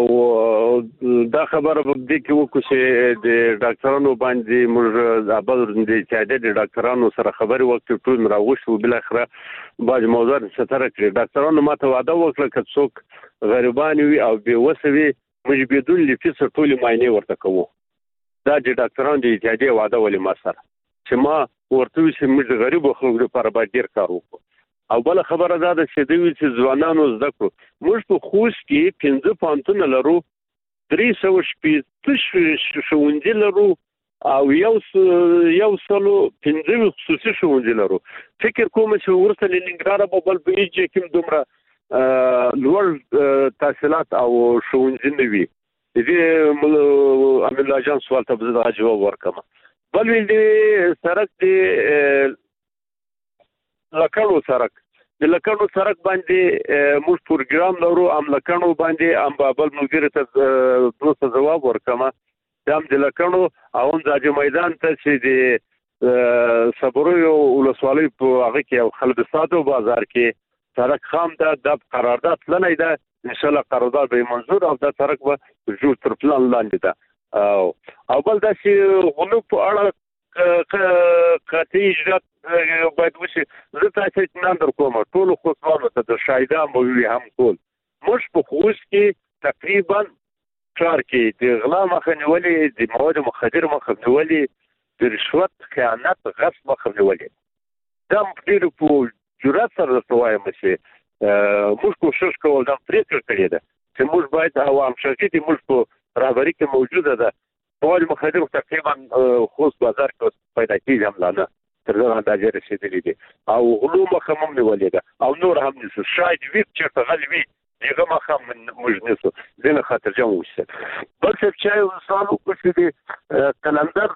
دا خبره په دې کې وکړو چې د ډاکټرانو باندې موږ د ابل د چې د ډاکټرانو سره خبرې وکړو ټول راوښو بل اخره باج موضوع ستاره کړی. ډاکټرانو ماته وعده وکړه چې څوک غریبان وي او بے وسوي موږ بدون لفظ ټول معاینه ورته کوو. دا د ډاکټرانو د اتحادیې وعده ولې ما سره چې ما ورته چې موږ غریب خلکو لپاره باید ډیر کار وکړو. او بل خبره دا ده چې دوی چې ځوانانو زده کړو موږ په خوست کې پنځه پانتون لرو درې سوه شپږ ښوونځي لرو او یو یو سلو پنځه خصوصي ښوونځي لرو. فکر کوم چې ورته لنګراد په بل بیج کې دومره لوړ تحصیلات او ښوونځي نه وي. دې امین الله جان سوال ته به جواب ورکړم. بل دې سرک دې لکړو سرک د لکړو سرک باندې موږ پروګرام لرو ام لکړو باندې ام بابل ملګری ته دوه جواب ورکم. دام د لکړو او د میدان ته چې د صبرو ولسوالۍ په هغه کې او خلد ساتو بازار کې سرک خام ده د قرارداد لنه ده ان شاء الله قرارداد به منظور او د سرک به جوړ تر پلان لاندې ده. او بل دا چې غلو په اړه قطعي اجرات باید وشي. زه تاسو ته نن در کوم ټول خصوصا ته د شایده موضوع هم ټول مش په خوش کې تقریبا چار کې د غلا مخنیولې د مواد مخدر مخنیولې د رشوت خیانت غصب مخنیولې دا ډېر په جرأت سره وایم چې موږ کوشش کوو دا پریکړه کړې ده چې موږ باید عوام شرکت موږ په رهبری کې موجوده ده مواد مخدر تقریبا خوست بازار کې پیدا کیږي هم لاله تر څو اندازې رسیدلې دي او غلو مخمم نیولې ده او نور هم نشو شاید ویب چې غلوي دغه مخم موږ نشو دغه خاطر جام وشه. بل څه چې وصالو کوشش دي کلندر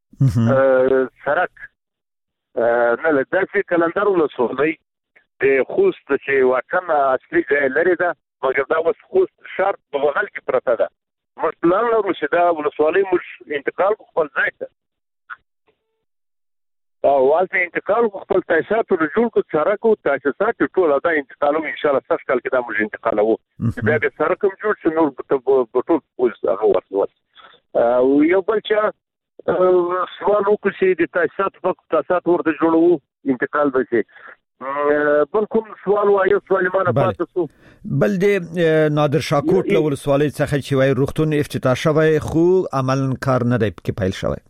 سرک نه له داسې کلندر ولسوالۍ د خوست چې واټن اصلي ځای لري ده مګر دا اوس خوست شرط په بغل کې پرته ده. موږ پلان لرو چې دا ولسوالۍ موږ انتقال خپل ځای ته او والته انتقال خپل تاسیسات له جوړ کو سرکو تاسیسات ټول دا انتقالو ان شاء الله سخت کال کې دا موږ انتقالو بیا د سرکم جوړ شي نور په ټول اوس هغه ورته او یو بل چې سوال وکړي چې د تاسیسات په تاسیسات ورته جوړو انتقال وشي. بل کوم سوال وایو سوال مانه پاتې شو. بل د نادر شاکوټ له ولسوالۍ څخه چې وای روغتون افتتاح شوی خو عمل کار نه دی کې پیل شوی.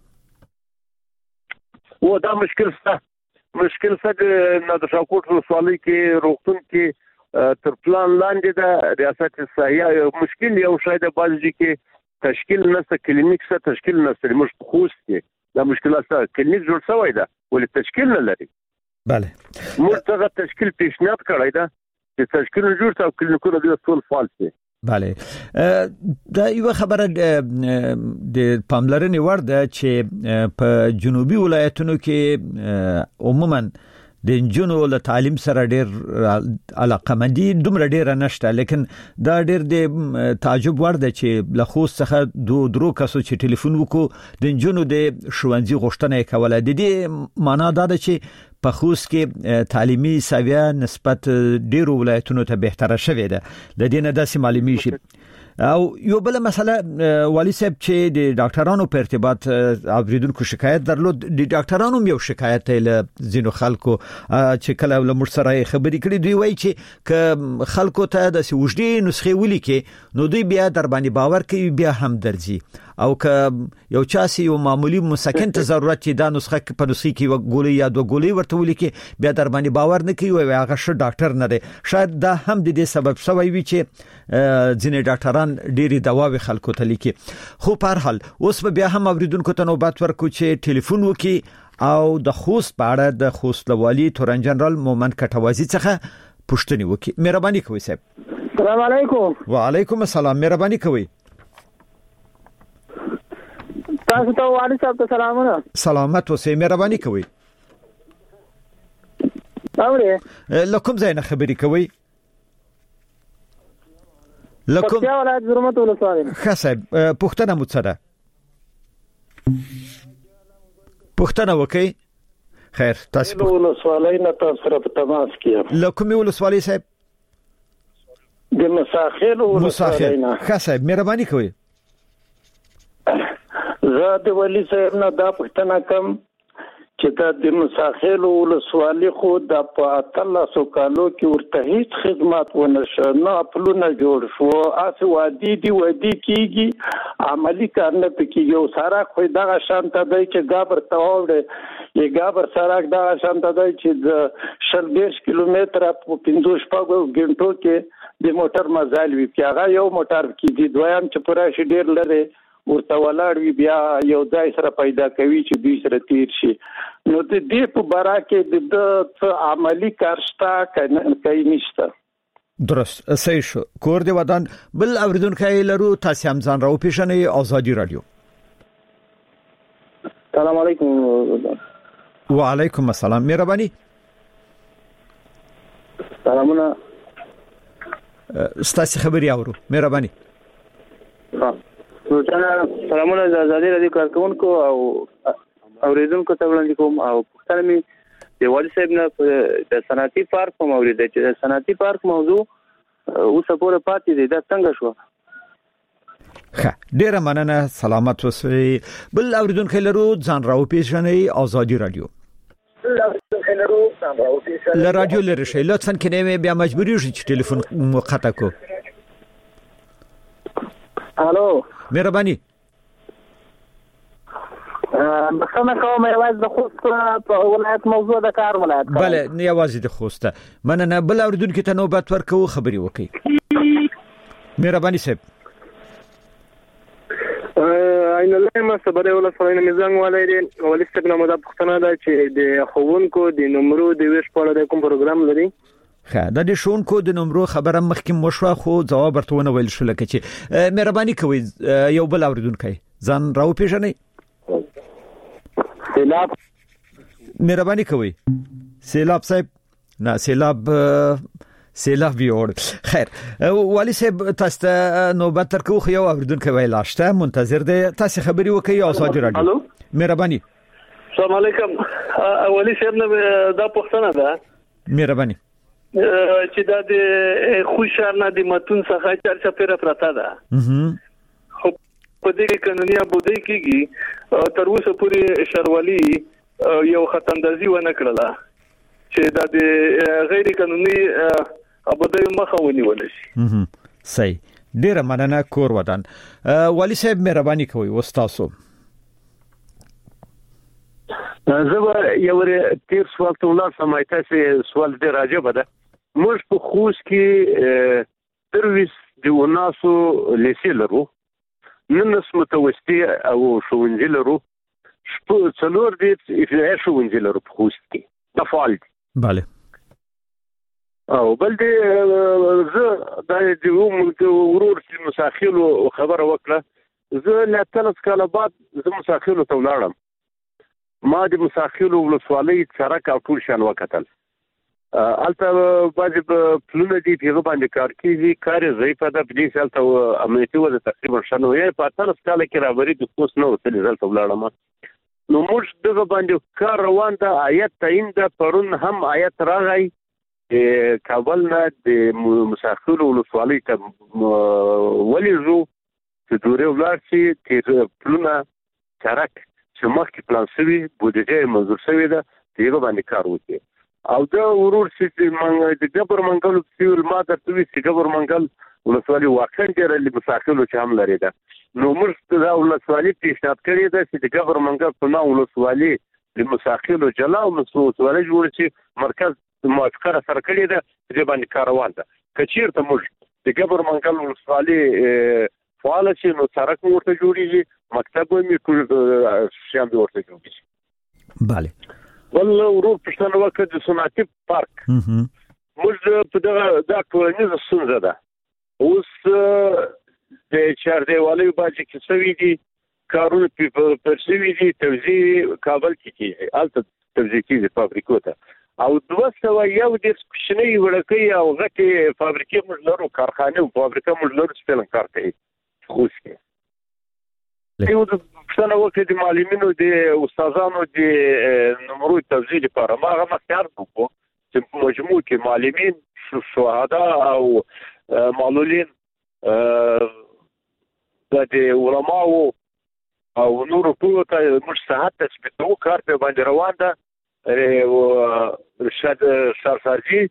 و دا مشکل څه مشکل څه نادر شاکوټ ولسوالۍ کې روغتون کې تر پلان لاندې ده ریاست صحیح مشکل یو شاید بعضی کې تشکیل نشته کلینیک څه تشکیل نشته موږ خوست کې دا مشکلات کلینیک جوړ شوی ده ولې تشکیل نه لري. بله موږ څنګه تشکیل پیشنهاد کړی دا چې تشکیل جوړ شو کلینیکونه د ټول فعال شي. بله دا یو خبره د پاملرنې وړ ده چې په جنوبي ولایتونو کې عموما د انجونو له تعلیم سره ډېر علاقمندي دومره ډېر نشته لیکن دا ډېر د تعجب وړ ده چې له خوست څخه دوه درو کسو چې ټلیفون وکړو د انجونو د ښوونځي غوښتنه کوله. د دې معنا دا ده چې په خوست کې تعلیمي سویه نسبت ډېرو ولایتونو ته بهتره شوې ده. د دې نه داسې معلومیږي. او یو بل مسله والی صاحب چې د ډاکټرانو په ارتباط اوریدونکو شکایت درلود د ډاکټرانو یو شکایت له زینو خلکو چې کله له مر سره خبرې کړې دوی وایي چې ک خلکو ته د سوجدي نسخې ولیکي نو دوی بیا در باندې باور کوي بیا هم درځي او ک یو چاسي یو معمولی مسکن ته ضرورت چې دا نسخه په نسخه کې و ګولې یا دوه ګولې ورته ولیکي بیا در باندې باور نه کوي او هغه ش ډاکټر نه دی. شاید دا هم د دې سبب شوی وي چې ځینې ډاکټران ډېری دواوي خلکو ته لیکي. خو په هر حال اوس بیا هم اوریدونکو ته نوبت ورکو چې ټلیفون وکي او د خوست په اړه د خوست والي تورن جنرال مومن کټوازی څخه پوښتنه وکي. مهرباني کوئ صاحب. السلام علیکم. وعلیکم السلام. مهرباني کوئ. تاسو ته والي صاحب ته سلامونه. سلامت اوسئ. مهرباني کوئ. اورې لکم زین خبرې کوي لکم پکتیا ولایت زرمت ولسوالۍ خصب پښتنه متصده پښتنه وکي خیر تاسو ولسوالۍ نه تاسو سره په تماس کې لکم ولسوالۍ صاحب د مساخیل ولسوالۍ نه خصب مهرباني کوي زه د ولی صاحب نه دا پښتنه کوم چې دا د مساخیل ولسوالۍ خو د په اتلسو کالو کې ورته هیڅ خدمات ونه شو نه خپلونه جوړ شو اس وادي دی وادي کیږي عملی کار نه پکېږي او سارا خو دغه شانته دی چې گابر ته وړي یې گابر سارا دغه شانته دی چې شل دیرش کیلومتره په پنځه شپږ غنټو کې د موټر مزال وي چې هغه یو موټر کې دی دویم چې پوره شي ډیر لري ورته ولاړ وي بیا یو ځای سره پیدا کوي چې دوی سره تیر شي نو د دې په باره کې د عملی کار شته کوي نشته درست صحیح شو کور دی ودان بل اوریدونکو لرو تاسو هم ځان راو پیښنې ازادي رادیو السلام علیکم وعلیکم السلام مهرباني سلامونه ستاسو خبري اورو مهرباني سلامونه د ازادي رادیو کارکونکو او اوریدونکو ته وړاندې کوم او پوښتنه مې د والي صاحب نه د صنعتي پارک په موضوع ده چې د صنعتي پارک موضوع اوس پورې پاتې دی دا څنګه شو ښه ډیره مننه سلامت اوسئ بل اوریدونکو لرو ځان راو پیښنې ازادي رادیو ل رادیو لري شي لطفا کینې بیا مجبوری شي چې ټلیفون مقطع کو الو مهرباني بخښنه کوم یوازې د خوست په ولایت موضوع د کار ولایت بله یوازې د خوست مننه بل اوریدونکو ته نوبت ورکو خبري وکي مهرباني صاحب عین الله ما صبره ولا فرین میزان ولایدي ولست ابن مدا پښتنه دا چې د خوونکو د نمبرو د ویش په اړه کوم پروګرام لري ښه د دې شونکو د نمبرو خبره مخکې مشوه خو جواب ورته ونه ویل شو لکه چې مهرباني کوي یو بل اوریدونکو ځان راو پیژنې سیلاب مهرباني کوي سیلاب صاحب نه سیلاب سیلاب بیور خیر والی صاحب تاسو نوبت تر کوخ یو اوریدونکو ویلاشته منتظر دی تاسو خبري وکي ازادي رادیو مهرباني السلام علیکم والی صاحب نه دا پښتنه ده مهرباني چې دا د خوشار نه د متون څخه چرچا پیره پراته ده خو په دې قانوني ابودي کېږي تر اوسه پورې شروالي یو ختمدازي ونه کړله چې دا د غیر قانوني ابودي مخه ونیول شي صحیح ډیره مننه کور ودان والی صاحب مهرباني کوي وستاسو زه یو تیر سوال ته ولاړ سم تاسو سوال ډیر راځي بده موږ په خوست کې سرویس د وناسو لیسې لرو نن متوسطي او شونځي لرو شپږ څلور دي چې شونځي لرو په خوست کې د فعال bale او بل دې زه د یو ورور چې مساخیلو خبره وکړه زه لا ثلاث کاله بعد زه مساخیلو ته ولاړم ما د مساخیلو ولسوالۍ سرک او ټول شان وکتل البته بعضې پلونه دي چې هغه باندې کار کېږي کار یې ضعیفه ده په دې کې هلته امنیتي وضع تقریبا ښه نه وي په اتلس کاله کې رابري د خوست نه وتلې زه هلته ولاړم نو موږ دغه باندې کار روان ده عاید تعیین ده پرون هم عاید راغی کابل نه د مساخیلو ولسوالۍ ته ولېږو چې دورې ولاړ شي تېر پلونه سرک چې مخکې پلان شوي بودیجه یې منظور شوې ده هغه باندې کار وکړي او دا ورور چې د ګبر منګل سیول ما درته وی چې ګبر منګل ولسوالۍ واقعا ډېره له مساخیلو چې هم لري ده نو موږ دا ولسوالۍ پیشنهاد کړې ده چې د ګبر منګل په نوم ولسوالۍ د مساخیلو جلا او ولسوالۍ جوړ شي مرکز موافقه سره کړې ده چې باندې کار روان ده که چیرته موږ د ګبر منګل ولسوالۍ فعال شي نو سرک ورته جوړیږي مکتب مې ټول شیان ورته جوړیږي bale ول ورور پښتنه وکړه د صنعتي پارک موږ په دغه د ټولنیزه ستونزه ده اوس د چاردیوالۍ باندې کې سوي دي کارونه په پرسوي دي توزیع کابل کې کیږي البته توزیع کیږي فابریکو ته او دوه سوه یو د کوچنۍ وړکې او غټې فابریکې موږ لرو، کارخانې او فابریکې موږ لرو چې فلم کار کوي خوښ کې. یو د پښتنه وکړي د معلمینو د استادانو د نمرو توزیع لپاره ما هغه مختار وکړو چې په مجموع کې معلمین، شهدا او معلولین د علماو او نورو ټولو ته موږ صحت تثبیتو کار په باندې روان ده. رشاد سرسازي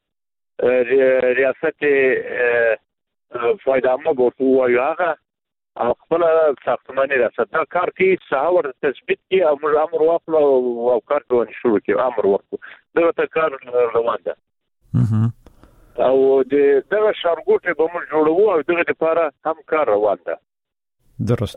ریاست فایدامه ورته وایي هغه خپل ساختماني ریاست دا کار کوي، سهار تثبیت کوي او موږ امر واخلو او کار کوي شروع کوي امر ورکو دغه ته کار روان ده. او د دغه شارګوټه به موږ جوړو او دغه لپاره هم کار روان ده. درست.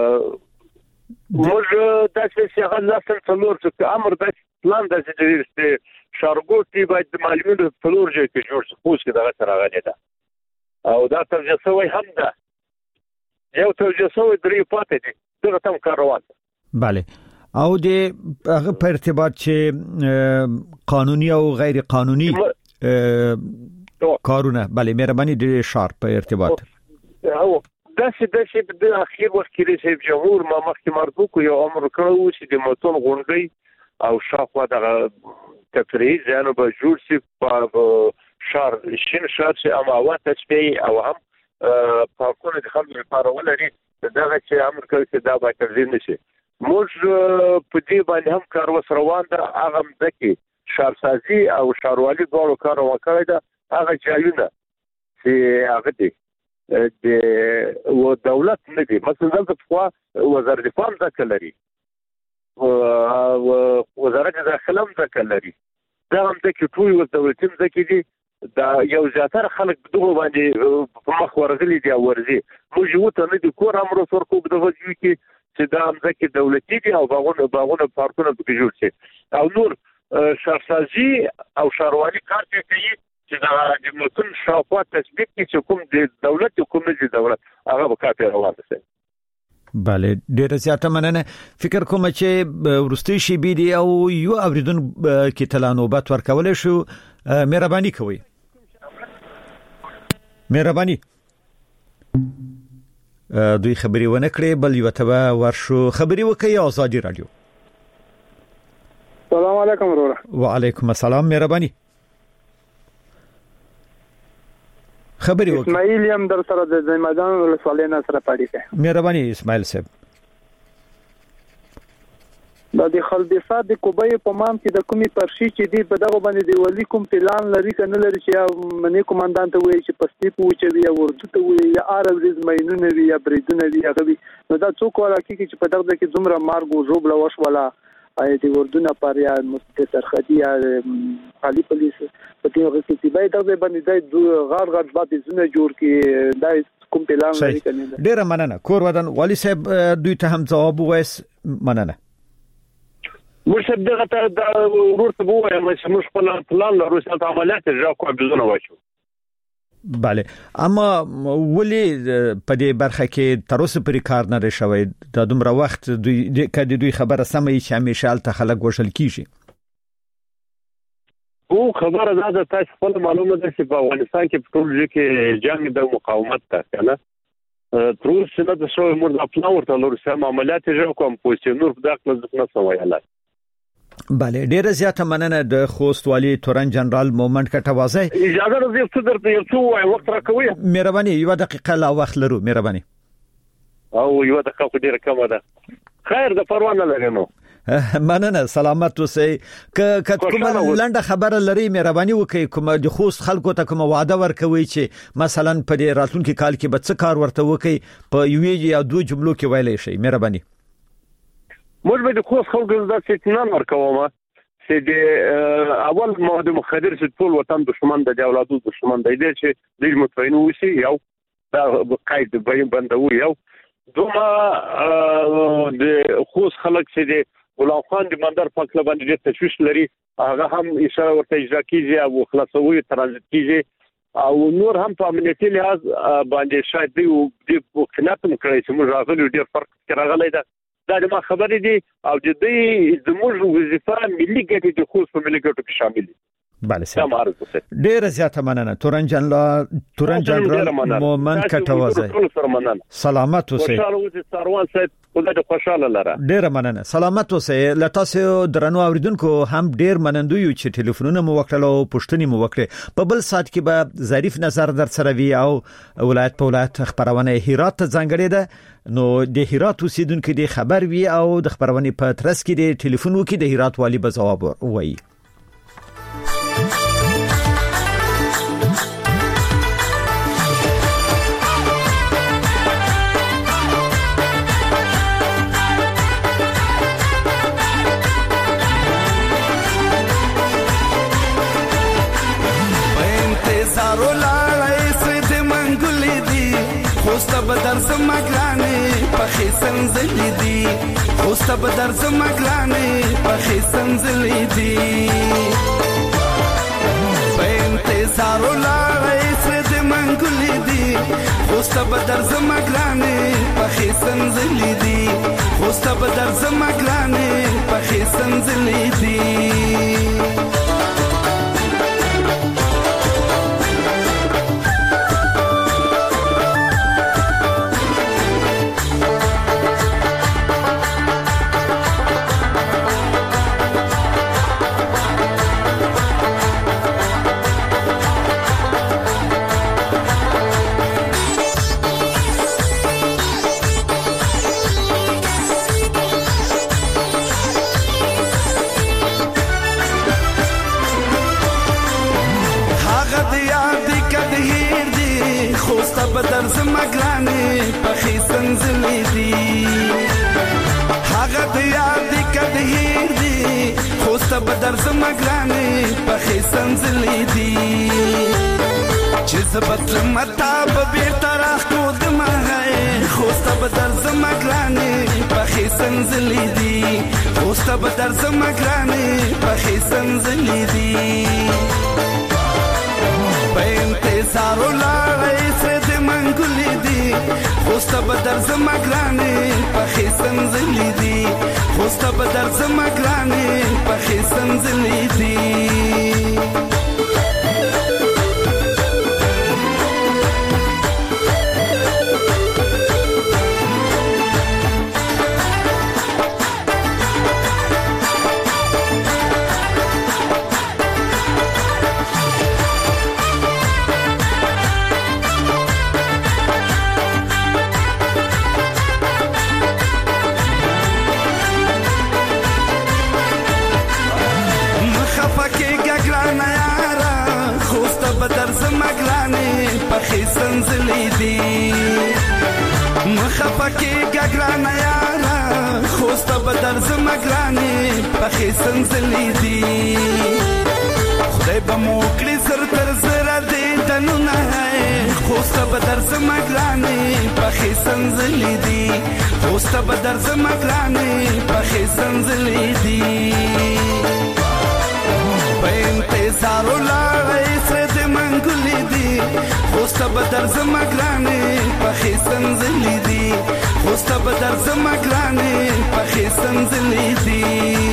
موږ داسې څنګه لاسن څلور چې امر د پلان د چې شارګوټي باید د معلوماتو څلور ځای کې جوړ شي، خو چې دغه سره غلې ده او دا توجه سوی هم ده. یو توجه سوی درې پاتې دي، دغه تم کار روان ده. بله. او د هغه په ارتباط چې قانوني او غیر قانوني کارونه، بله مهرباني د شار په ارتباط او داسې داسې د اخیر وخت کې رئیس جمهور ما مخکې مربوط یو امر کړو چې د متون غونډي او شاخوا د تفریح ځانو به جوړ شي په شهر شین شهر چې اماوات تشبیه او هم پاکونه د خلکو لپاره ولري. دغه چې امر کوي چې دا به تنظیم نشي. موږ په دې باندې هم کار وس روان ده. هغه مځکې شهرسازي او ښاروالي دواړو کار وکړی ده. هغه ځایونه چې هغه دي د دولت نه دي، مثلا دلته په وزارت دفاع ځکه لري، وزارت داخله هم ځکه لري، دا هم د ټول یو دولتي ځکه دي. دا یو زیاتره خلک دغه باندې په مخ ورغلي دي او ورزي. موږ یو ته نه دي کور امر ورکو دغه ځکه چې دا هم ځکه دولتي دي او باغونه باغونه پارکونه به جوړ شي او نور شهرسازي او ښاروالي کار کوي چې دا د متن شاوخوا تثبیت کې چې کوم د دولت کوم نه دی دولت هغه به کار روان دي. بله ډیر زیاته مننه. فکر کوم چې ورستي شي بي دي او یو اوریدون کې تلانوبات ورکول شو. مهرباني کوي مهرباني دوی خبري ونه کړې بل یو ته ورشو خبري وکي آزادي رادیو. السلام علیکم وروره. وعلیکم السلام. مهرباني خبري وکي. اسماعیل یم در سره د میدان ولسوالۍ نه سره پاړی شه. مهرباني اسماعیل صاحب. دا د خلدفا د کوبای په مان کې د کومي پرشي چې دی په دغه باندې دی ولی کوم پلان لري کنه لري چې منی کمانډانت وایي چې پستی پوچي یا ورته ته وایي یا ارزز مینونه وي یا بریدونه وي هغه نو دا څوک ورکه چې په دغه کې زمره مارګ او جوړ لوش ولا اې دی وردونه پر یا مستر خدي یا خالي پولیس په دې وخت کې به دغه باندې د غار غار باندې زونه جوړ کې دای کوم پلان لري کنه. ډیر مننه. کور ودان والی صاحب دوی ته هم جواب وایس. مننه. موږ دغه ته د ورته ووایم چې موږ خپل پلان لرو چې عملیات اجرا کوو بزونه وایو. bale اما ولې په دې برخه کې تر اوسه پرې کار نه شوی؟ د دومره وخت دوی کدي دوی خبره سمې چې همیشه الته خلک وشل کیږي. او خبره دا ده تاسو خپل معلومه ده چې په افغانستان کې په ټول ځای کې جنگ د مقاومت ته کنه تر اوسه نه د شوی مرده پلان ورته لرو چې عملیات اجرا کوم پوسټ نور په داخله ځنه سوایاله. بله ډیره زیاته مننه د خوست والی تورن جنرال مومند کټوازه. اجازه راځي چې درته یو څه وای وخت راکوي. مهرباني یو دقیقه لا وخت لرو. مهرباني. او یو دقیقه ډیره کم ده. خیر د پروا نه لري نو. مننه سلامت اوسئ. ک کومه لنډه خبره لري مهرباني وکړئ. کوم د خوست خلکو ته کوم وعده ورکوي چې مثلا په راتلونکي کال کې به څه کار ورته وکړي په یو یا دوه جملو کې ویلای شي. مهرباني. موږ به د خوست خلکو د اطمینان ورکوم چې د اول مواد مخدر چې ټول وطن دښمن د اولادو دښمن دی چې د متوین وسی یو دا قید به بندو یو دوه د خوست خلک چې د غلام خان د مندر په کله باندې د تشویش لري هغه هم اشاره ورته اجرا کیږي او خلاصوي ترانزیت کیږي او نور هم په امنیتي لحاظ باندې شاید دی د خناتم کړی چې موږ راغلي ډیر فرق راغلی ده دا د ما خبرې دي او د دې زموږ وظیفه ملي ګټې د خوست په ملي ګټو کې شامل دي. بله سر ډیره زیاته مننه تورن جنرال تورن جنرال مومن کټوازی سلامت اوسئ. خوشاله اوسئ سروان صاحب خدای دې خوشاله لره. ډیره مننه سلامت اوسئ. لتاسو درنو اوریدونکو هم ډیر منندوی یو چې ټلیفونونه مو وکړل او پښتني مو وکړي. په بل سات کې به ظریف نظر در سره وی او ولایت په ولایت خبرونه هرات ته ځانګړي ده نو د هرات اوسیدونکو د خبر وی او د خبرونه په ترڅ کې د ټلیفون وکړي د هرات والی به جواب وایي. بدر زمګلانه پخې سنزلې دي خوست بدر زمګلانه پخې سنزلې دي په انتظار ولای سره د منګلې دي خوست بدر زمګلانه پخې سنزلې دي خوست بدر زمګلانه پخې سنزلې دي. بدر زمګلانه پخې سنزلې دي هغه د یاد کده هیر دي خوست بدر زمګلانه پخې سنزلې دي چې زبط متا به بیرته راخو د مه خوست بدر زمګلانه پخې سنزلې دي خوست بدر زمګلانه پخې سنزلې دي. په انتظار ولای سره منګلې دي خوست بدر زمګلانه پخې سنزلې دي خوست بدر زمګلانه پخې سنزلې دي. بدر زمګلانه پخې سنزلې دي مخفقې ګګرانه یارا خوست بدر زمګلانه پخې سنزلې دي خدای به مو کړی سر تر زرا دې دنونه خوست بدر زمګلانه پخې سنزلې دي خوست بدر زمګلانه پخې سنزلې دي. په انتظار ولای سره منګلې دي خوست بدر زمګلانه پخې سنزلې دي خوست بدر زمګلانه پخې سنزلې دي.